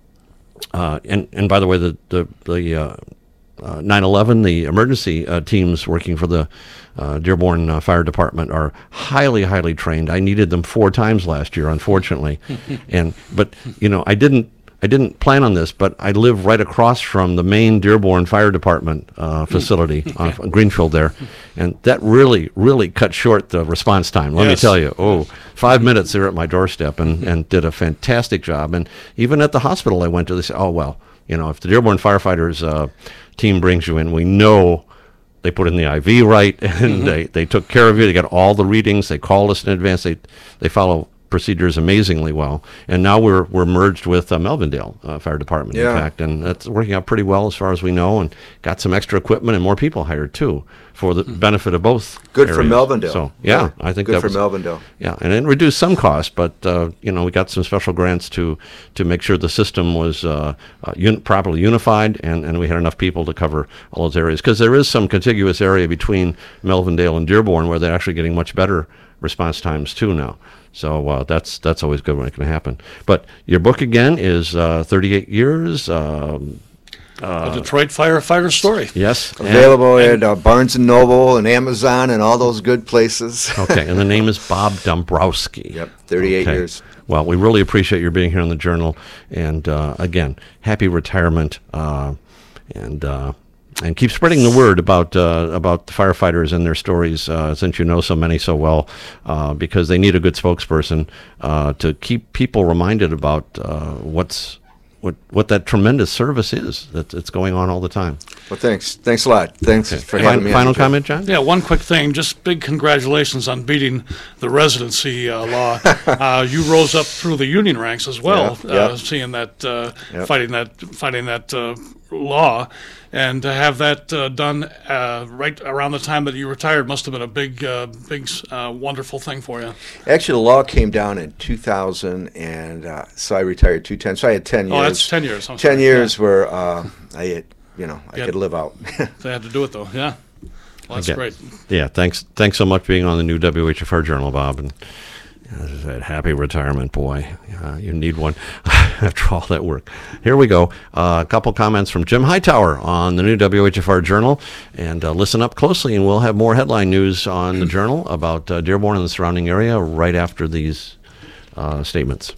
Uh, and, and by the way, the the, the uh, uh, nine eleven, the emergency uh, teams working for the uh, Dearborn uh, Fire Department are highly, highly trained. I needed them four times last year, unfortunately. and but you know, I didn't I didn't plan on this, but I live right across from the main Dearborn Fire Department uh, facility on Greenfield there, and that really, really cut short the response time. Let Yes. me tell you, oh, five minutes they were at my doorstep and, and did a fantastic job. And even at the hospital I went to, they said, oh, well, you know, if the Dearborn firefighters uh, team brings you in, we know they put in the I V right, and they, they took care of you. They got all the readings. They called us in advance. They they follow procedures amazingly well, and now we're we're merged with uh, Melvindale uh, Fire Department, Yeah. in fact, and that's working out pretty well as far as we know, and got some extra equipment and more people hired too for the benefit of both. Good for areas. Melvindale. So yeah, I think good that for was, Melvindale. Yeah, and it reduced some costs, but uh, you know, we got some special grants to to make sure the system was uh, uh, un- properly unified, and, and we had enough people to cover all those areas, because there is some contiguous area between Melvindale and Dearborn where they're actually getting much better response times too now. So uh, that's that's always good when it can happen. But your book again is uh, thirty-eight years. Um, A Detroit firefighter story. yes. and- Available at uh, Barnes and Noble and Amazon and all those good places. okay, and the name is Bob Dombrowski. Yep, thirty-eight Okay. years. Well, we really appreciate your being here on the Journal. And uh, again, happy retirement. Uh, and uh, and keep spreading the word about uh, about the firefighters and their stories, uh, since you know so many so well, uh, because they need a good spokesperson uh, to keep people reminded about uh, what's what what that tremendous service is that it's going on all the time. Well, thanks. Thanks a lot. Thanks Okay. for having Fin- me. Final on, comment, John? Yeah, one quick thing. Just big congratulations on beating the residency uh, law. uh, you rose up through the union ranks as well, Yeah, uh, yeah. seeing that, uh, Yep. fighting that, fighting that uh, law, and to have that uh, done uh, right around the time that you retired must have been a big, uh, big, uh, wonderful thing for you. Actually, the law came down in two thousand, and uh, so I retired two ten. So I had ten years. Oh, that's ten years. I'm ten sorry. years where uh, I had, you know, I Yeah. could live out. They had to do it though. Yeah, well, that's Again, great. Yeah, thanks Thanks so much for being on the new W H F R Journal, Bob. And as I said, happy retirement, boy. Uh, you need one after all that work. Here we go. Uh, a couple comments from Jim Hightower on the new W H F R Journal. And uh, listen up closely, and we'll have more headline news on the Journal about uh, Dearborn and the surrounding area right after these uh, statements.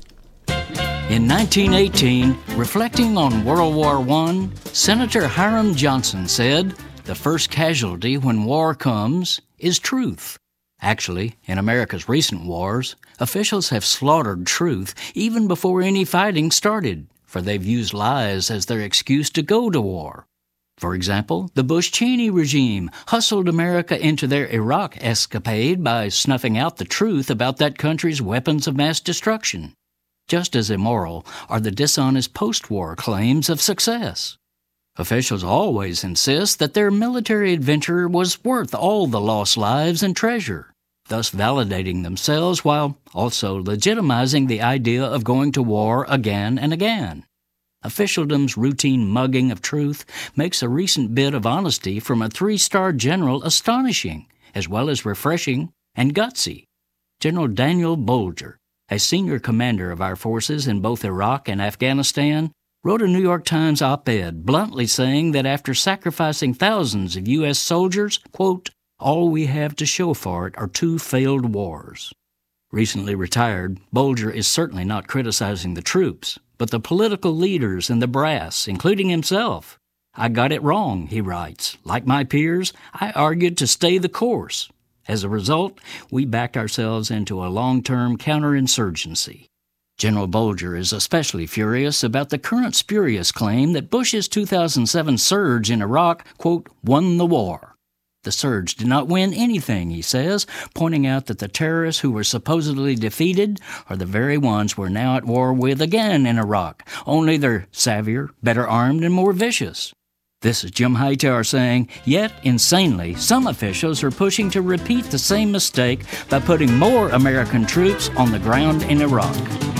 In nineteen eighteen, reflecting on World War One, Senator Hiram Johnson said, "The first casualty when war comes is truth." Actually, in America's recent wars, officials have slaughtered truth even before any fighting started, for they've used lies as their excuse to go to war. For example, the Bush-Cheney regime hustled America into their Iraq escapade by snuffing out the truth about that country's weapons of mass destruction. Just as immoral are the dishonest post-war claims of success. Officials always insist that their military adventure was worth all the lost lives and treasure, thus validating themselves while also legitimizing the idea of going to war again and again. Officialdom's routine mugging of truth makes a recent bit of honesty from a three-star general astonishing, as well as refreshing and gutsy. General Daniel Bolger, a senior commander of our forces in both Iraq and Afghanistan, wrote a New York Times op-ed bluntly saying that after sacrificing thousands of U S soldiers, quote, "all we have to show for it are two failed wars." Recently retired, Bolger is certainly not criticizing the troops, but the political leaders and the brass, including himself. "I got it wrong," he writes. "Like my peers, I argued to stay the course. As a result, we backed ourselves into a long-term counterinsurgency." General Bolger is especially furious about the current spurious claim that Bush's two thousand seven surge in Iraq, quote, "won the war." The surge did not win anything, he says, pointing out that the terrorists who were supposedly defeated are the very ones we're now at war with again in Iraq, only they're savvier, better armed, and more vicious. This is Jim Hightower saying, yet, insanely, some officials are pushing to repeat the same mistake by putting more American troops on the ground in Iraq.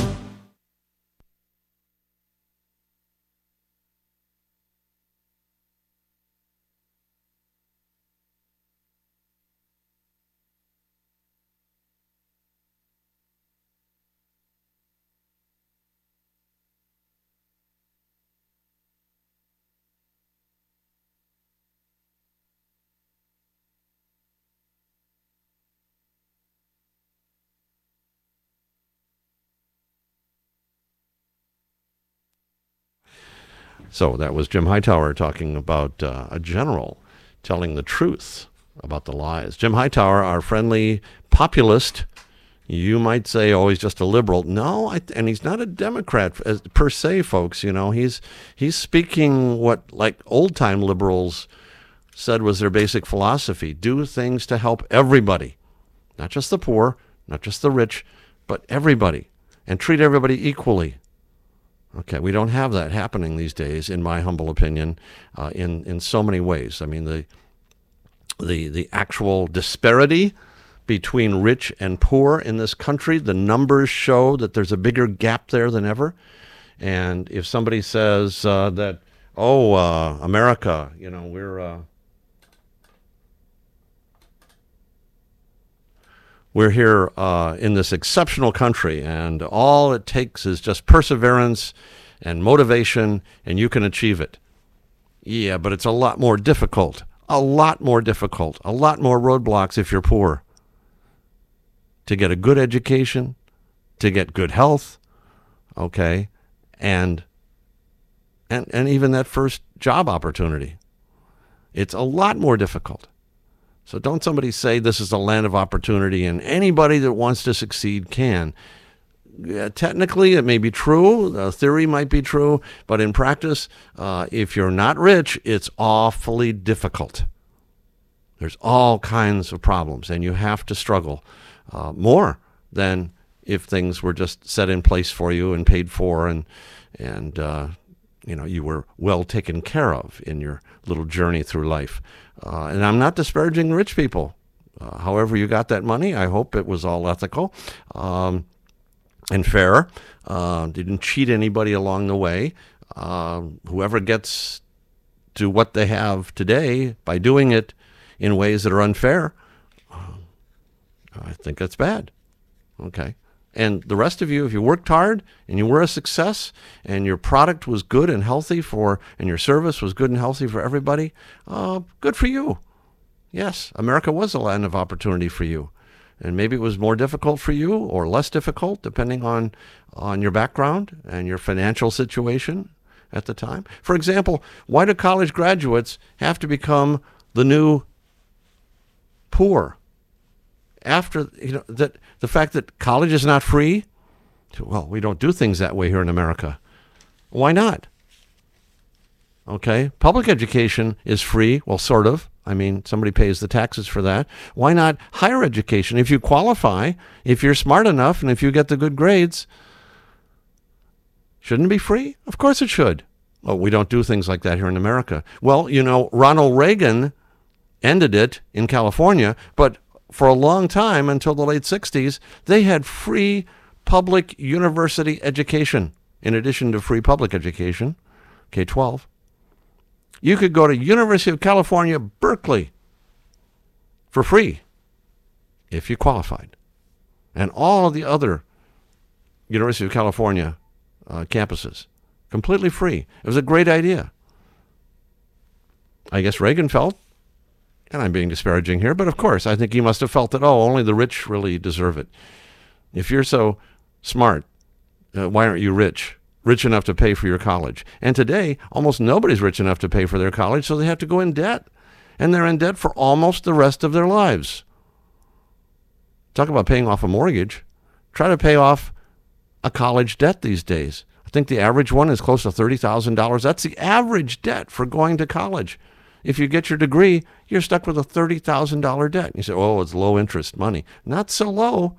So that was Jim Hightower talking about uh, a general telling the truth about the lies. Jim Hightower, our friendly populist, you might say, oh, he's just a liberal. No, I, and he's not a Democrat as, per se, folks. You know, he's he's speaking what like old-time liberals said was their basic philosophy: do things to help everybody, not just the poor, not just the rich, but everybody, and treat everybody equally. Okay, we don't have that happening these days, in my humble opinion, uh, in in so many ways. I mean, the the the actual disparity between rich and poor in this country, the numbers show that there's a bigger gap there than ever. And if somebody says uh, that, oh, uh, America, you know, we're uh, we're here uh, in this exceptional country, and all it takes is just perseverance and motivation, and you can achieve it. Yeah, but it's a lot more difficult, a lot more difficult, a lot more roadblocks if you're poor. To get a good education, to get good health, okay, and and and even that first job opportunity. It's a lot more difficult. So don't somebody say this is a land of opportunity and anybody that wants to succeed can. Yeah, technically, it may be true. The theory might be true. But in practice, uh, if you're not rich, it's awfully difficult. There's all kinds of problems, and you have to struggle uh, more than if things were just set in place for you and paid for, and and uh, you know you were well taken care of in your little journey through life. Uh, and I'm not disparaging rich people. Uh, however you got that money, I hope it was all ethical. Um, and fair, uh, didn't cheat anybody along the way. Uh, whoever gets to what they have today by doing it in ways that are unfair, uh, I think that's bad. Okay. And the rest of you, if you worked hard and you were a success and your product was good and healthy for, and your service was good and healthy for everybody, uh, good for you. Yes, America was a land of opportunity for you. And maybe it was more difficult for you or less difficult, depending on, on your background and your financial situation at the time. For example, why do college graduates have to become the new poor? After, you know, that the fact that college is not free? Well, we don't do things that way here in America. Why not? Okay, public education is free. Well, sort of. I mean, somebody pays the taxes for that. Why not higher education? If you qualify, if you're smart enough, and if you get the good grades, shouldn't it be free? Of course it should. Well, we don't do things like that here in America. Well, you know, Ronald Reagan ended it in California, but for a long time, until the late sixties, they had free public university education in addition to free public education, K twelve. You could go to University of California, Berkeley, for free if you qualified. And all the other University of California uh, campuses, completely free. It was a great idea. I guess Reagan felt, and I'm being disparaging here, but of course, I think he must have felt that, oh, only the rich really deserve it. If you're so smart, uh, why aren't you rich? Rich enough to pay for your college. And today, almost nobody's rich enough to pay for their college, so they have to go in debt. And they're in debt for almost the rest of their lives. Talk about paying off a mortgage. Try to pay off a college debt these days. I think the average one is close to thirty thousand dollars. That's the average debt for going to college. If you get your degree, you're stuck with a thirty thousand dollars debt. You say, oh, it's low interest money. Not so low.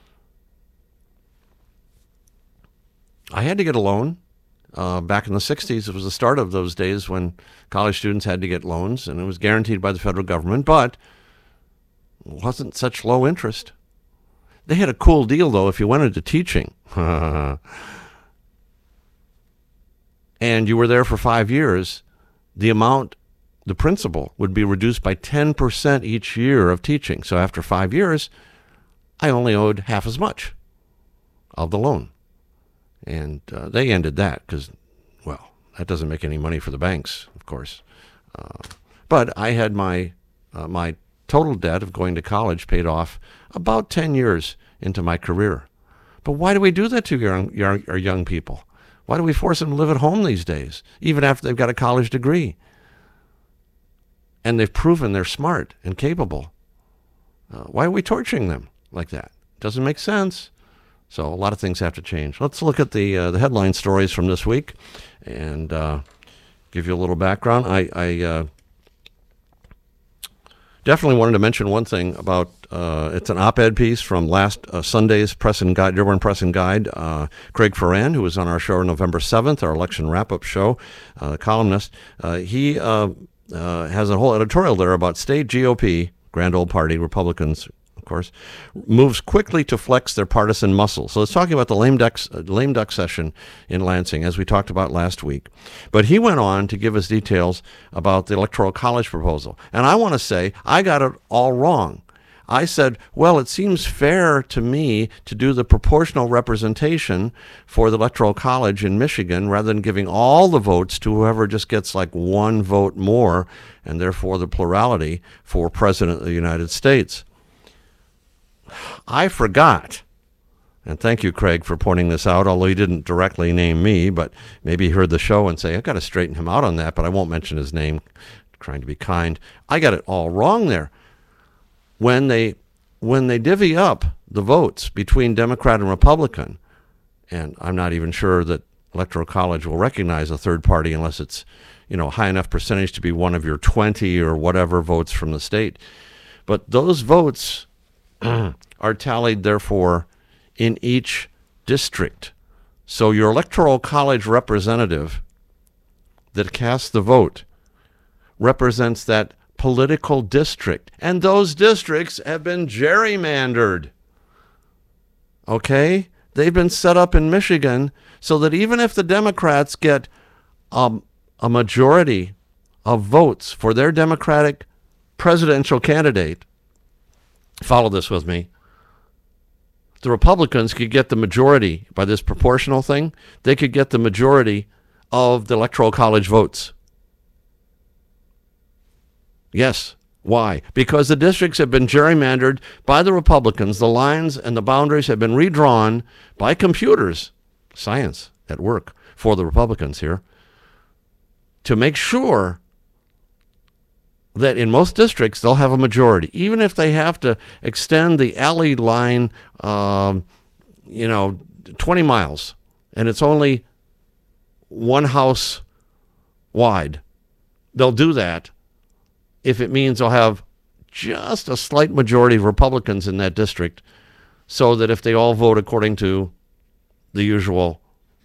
I had to get a loan uh, back in the sixties. It was the start of those days when college students had to get loans, and it was guaranteed by the federal government, but it wasn't such low interest. They had a cool deal, though, if you went into teaching. And you were there for five years, the amount, the principal, would be reduced by ten percent each year of teaching. So after five years, I only owed half as much of the loan. And uh, they ended that because, well, that doesn't make any money for the banks, of course. Uh, but I had my uh, my total debt of going to college paid off about ten years into my career. But why do we do that to young, young, our young people? Why do we force them to live at home these days, even after they've got a college degree? And they've proven they're smart and capable. Uh, why are we torturing them like that? Doesn't make sense. So a lot of things have to change. Let's look at the uh, the headline stories from this week and uh, give you a little background. I, I uh, definitely wanted to mention one thing about, uh, it's an op-ed piece from last uh, Sunday's Press and Guide, Dearborn Press and Guide. Uh, Craig Ferran, who was on our show on November seventh, our election wrap-up show, uh, the columnist, uh, he uh, uh, has a whole editorial there about state G O P, grand old party, Republicans, of course, moves quickly to flex their partisan muscle. So it's talking about the lame duck, uh, lame duck session in Lansing, as we talked about last week. But he went on to give us details about the Electoral College proposal. And I want to say, I got it all wrong. I said, well, it seems fair to me to do the proportional representation for the Electoral College in Michigan rather than giving all the votes to whoever just gets like one vote more, and therefore the plurality for President of the United States. I forgot And thank you, Craig, for pointing this out, although he didn't directly name me, but maybe he heard the show and say, I've got to straighten him out on that, but I won't mention his name, trying to be kind. I got it all wrong there. When they when they divvy up the votes between Democrat and Republican, and I'm not even sure that Electoral College will recognize a third party unless it's, you know, high enough percentage to be one of your twenty or whatever votes from the state. But those votes are tallied, therefore, in each district. So your Electoral College representative that casts the vote represents that political district. And those districts have been gerrymandered. Okay? They've been set up in Michigan so that even if the Democrats get um, a majority of votes for their Democratic presidential candidate, follow this with me, the Republicans could get the majority by this proportional thing. They could get the majority of the Electoral College votes. Yes. Why? Because the districts have been gerrymandered by the Republicans. The lines and the boundaries have been redrawn by computers, science at work for the Republicans here, to make sure that in most districts they'll have a majority, even if they have to extend the alley line, um, you know, twenty miles, and it's only one house wide. They'll do that if it means they'll have just a slight majority of Republicans in that district, so that if they all vote according to the usual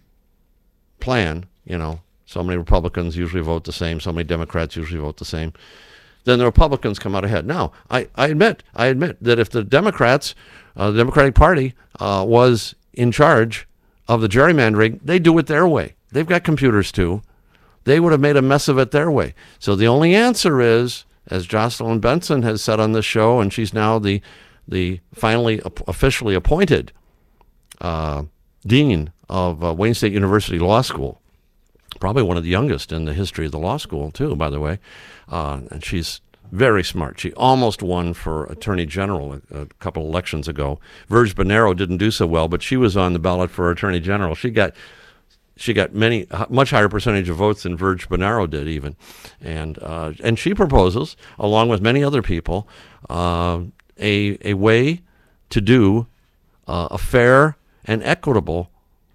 plan, you know, so many Republicans usually vote the same, so many Democrats usually vote the same, then the Republicans come out ahead. Now, I, I admit, I admit that if the Democrats, uh, the Democratic Party, uh, was in charge of the gerrymandering, they do it their way. They've got computers too. They would have made a mess of it their way. So the only answer is, as Jocelyn Benson has said on this show, and she's now the the finally officially appointed uh, dean of uh, Wayne State University Law School, probably one of the youngest in the history of the law school, too, by the way. Uh, and she's very smart. She almost won for Attorney General a, a couple elections ago. Verge Bonero didn't do so well, but she was on the ballot for Attorney General. She got she got many much higher percentage of votes than Verge Bonero did, even. And uh, and she proposes, along with many other people, uh, a a way to do uh, a fair and equitable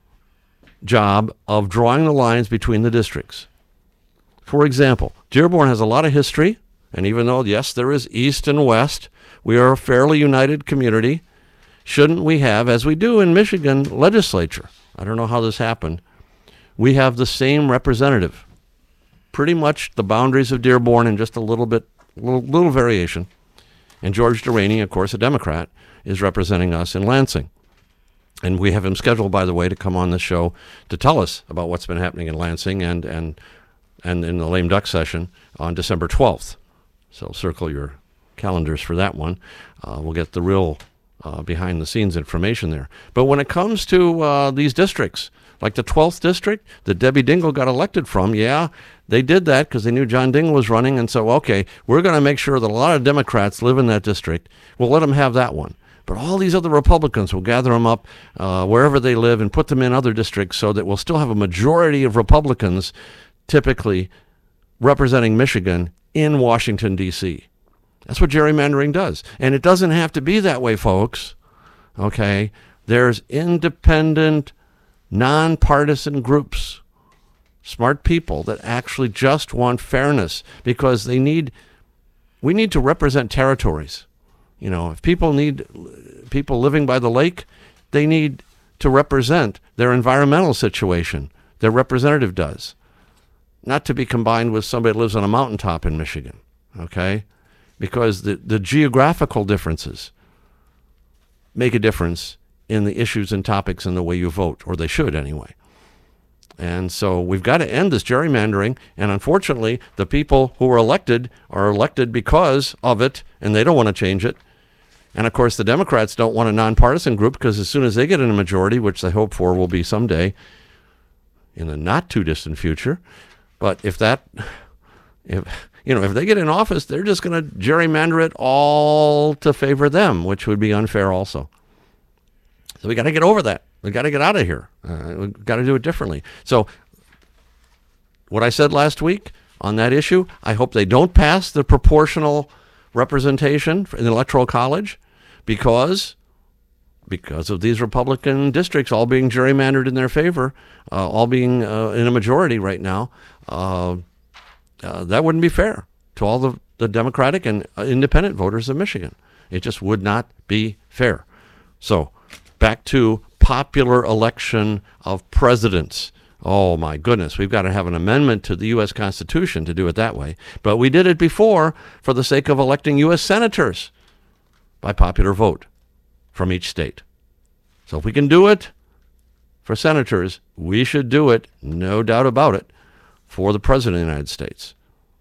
job of drawing the lines between the districts. For example, Dearborn has a lot of history, and even though, yes, there is east and west, we are a fairly united community. Shouldn't we have, as we do in Michigan legislature, I don't know how this happened, we have the same representative, pretty much the boundaries of Dearborn and just a little bit, little, little variation. And George Deraney, of course, a Democrat, is representing us in Lansing. And we have him scheduled, by the way, to come on the show to tell us about what's been happening in Lansing and and and in the lame duck session on December twelfth. So circle your calendars for that one. Uh, we'll get the real uh, behind-the-scenes information there. But when it comes to uh, these districts, like the twelfth district that Debbie Dingell got elected from, yeah, they did that because they knew John Dingell was running, and so, okay, we're going to make sure that a lot of Democrats live in that district. We'll let them have that one. But all these other Republicans will gather them up uh, wherever they live and put them in other districts so that we'll still have a majority of Republicans typically representing Michigan in Washington, D C That's what gerrymandering does. And it doesn't have to be that way, folks. Okay? There's independent, nonpartisan groups, smart people that actually just want fairness because they need, we need to represent territories. You know, if people need, people living by the lake, they need to represent their environmental situation. Their representative does. Not to be combined with somebody that lives on a mountaintop in Michigan, okay? Because the, the geographical differences make a difference in the issues and topics and the way you vote, or they should anyway. And so we've got to end this gerrymandering, and unfortunately, the people who are elected are elected because of it, and they don't want to change it. And, of course, the Democrats don't want a nonpartisan group because as soon as they get in a majority, which they hope for will be someday in the not-too-distant future, but if that, if you know, if they get in office, they're just going to gerrymander it all to favor them, which would be unfair also. So we got to get over that. We got to get out of here. Uh, we got to do it differently. So what I said last week on that issue, I hope they don't pass the proportional representation in the Electoral College because because of these Republican districts all being gerrymandered in their favor, uh, all being uh, in a majority right now. Uh, uh, that wouldn't be fair to all the, the Democratic and independent voters of Michigan. It just would not be fair. So back to popular election of presidents. Oh, my goodness. We've got to have an amendment to the U S Constitution to do it that way. But we did it before for the sake of electing U S senators by popular vote from each state. So if we can do it for senators, we should do it, no doubt about it, for the President of the United States.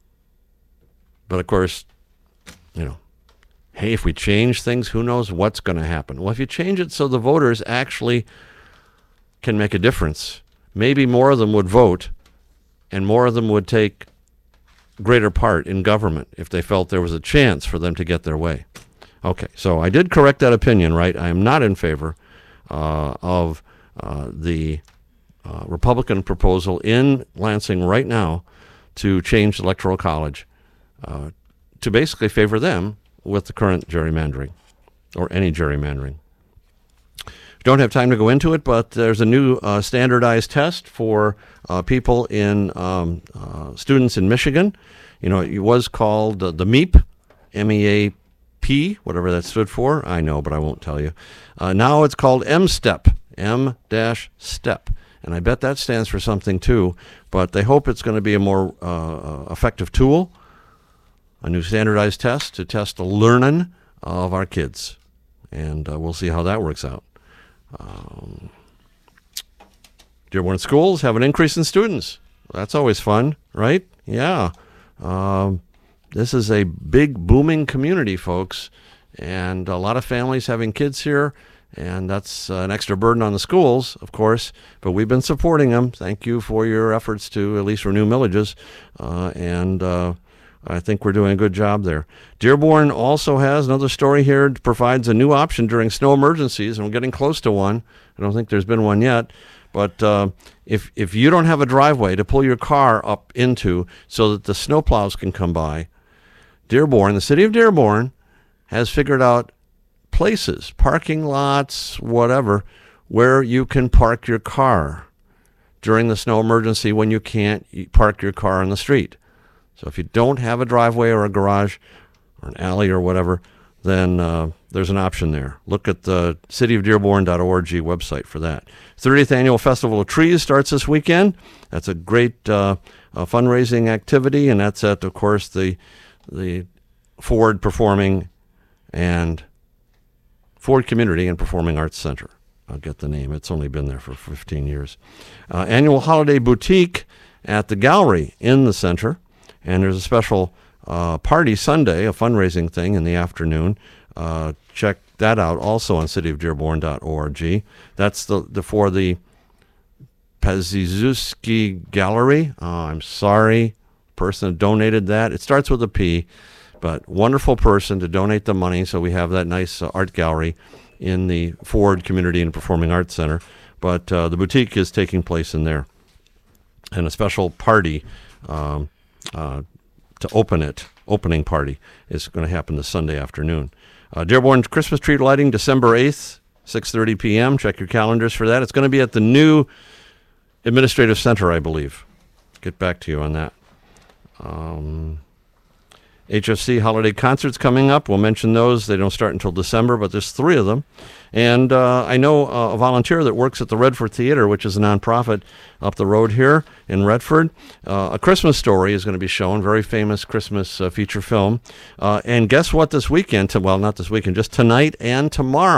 But, of course, you know, hey, if we change things, who knows what's going to happen? Well, if you change it so the voters actually can make a difference, maybe more of them would vote and more of them would take greater part in government if they felt there was a chance for them to get their way. Okay, so I did correct that opinion, right? I am not in favor uh, of uh, the uh, Republican proposal in Lansing right now to change the Electoral College uh, to basically favor them with the current gerrymandering or any gerrymandering. Don't have time to go into it, but there's a new uh, standardized test for uh, people in um, uh, students in Michigan. You know, it was called uh, the MEAP, M E A P, whatever that stood for. I know, but I won't tell you. Uh, now it's called M-STEP, M-STEP. And I bet that stands for something too, but they hope it's going to be a more uh, effective tool, a new standardized test to test the learning of our kids. And uh, we'll see how that works out. Um, Dearborn schools have an increase in students. That's always fun, right? Yeah. Um, this is a big, booming community, folks, and a lot of families having kids here, and that's uh, an extra burden on the schools, of course, but we've been supporting them. Thank you for your efforts to at least renew millages, uh, and uh, I think we're doing a good job there. Dearborn also has another story here. It provides a new option during snow emergencies, and we're getting close to one. I don't think there's been one yet. But uh, if if you don't have a driveway to pull your car up into so that the snowplows can come by, Dearborn, the city of Dearborn, has figured out places, parking lots, whatever, where you can park your car during the snow emergency when you can't park your car on the street. So if you don't have a driveway or a garage or an alley or whatever, then uh, there's an option there. Look at the city of dearborn dot org website for that. thirtieth Annual Festival of Trees starts this weekend. That's a great uh, uh, fundraising activity, and that's at, of course, the the Ford Performing and Ford Community and Performing Arts Center. I'll get the name. It's only been there for fifteen years. Uh, annual Holiday Boutique at the Gallery in the center. And there's a special uh, party Sunday, a fundraising thing in the afternoon. Uh, check that out also on city of dearborn dot org. That's the, the for the Pazizuski Gallery. Oh, I'm sorry, person who donated that. It starts with a P, but wonderful person to donate the money. So we have that nice uh, art gallery in the Ford Community and Performing Arts Center. But uh, the boutique is taking place in there. And a special party um, Uh, to open it, opening party, is going to happen this Sunday afternoon. Uh, Dearborn Christmas tree lighting, December eighth, six thirty p.m. Check your calendars for that. It's going to be at the new Administrative Center, I believe. Get back to you on that. Um, H F C holiday concerts coming up. We'll mention those. They don't start until December, but there's three of them. And uh, I know uh, a volunteer that works at the Redford Theater, which is a nonprofit up the road here in Redford. Uh, A Christmas Story is going to be shown, very famous Christmas uh, feature film. Uh, and guess what this weekend, to, well, not this weekend, just tonight and tomorrow.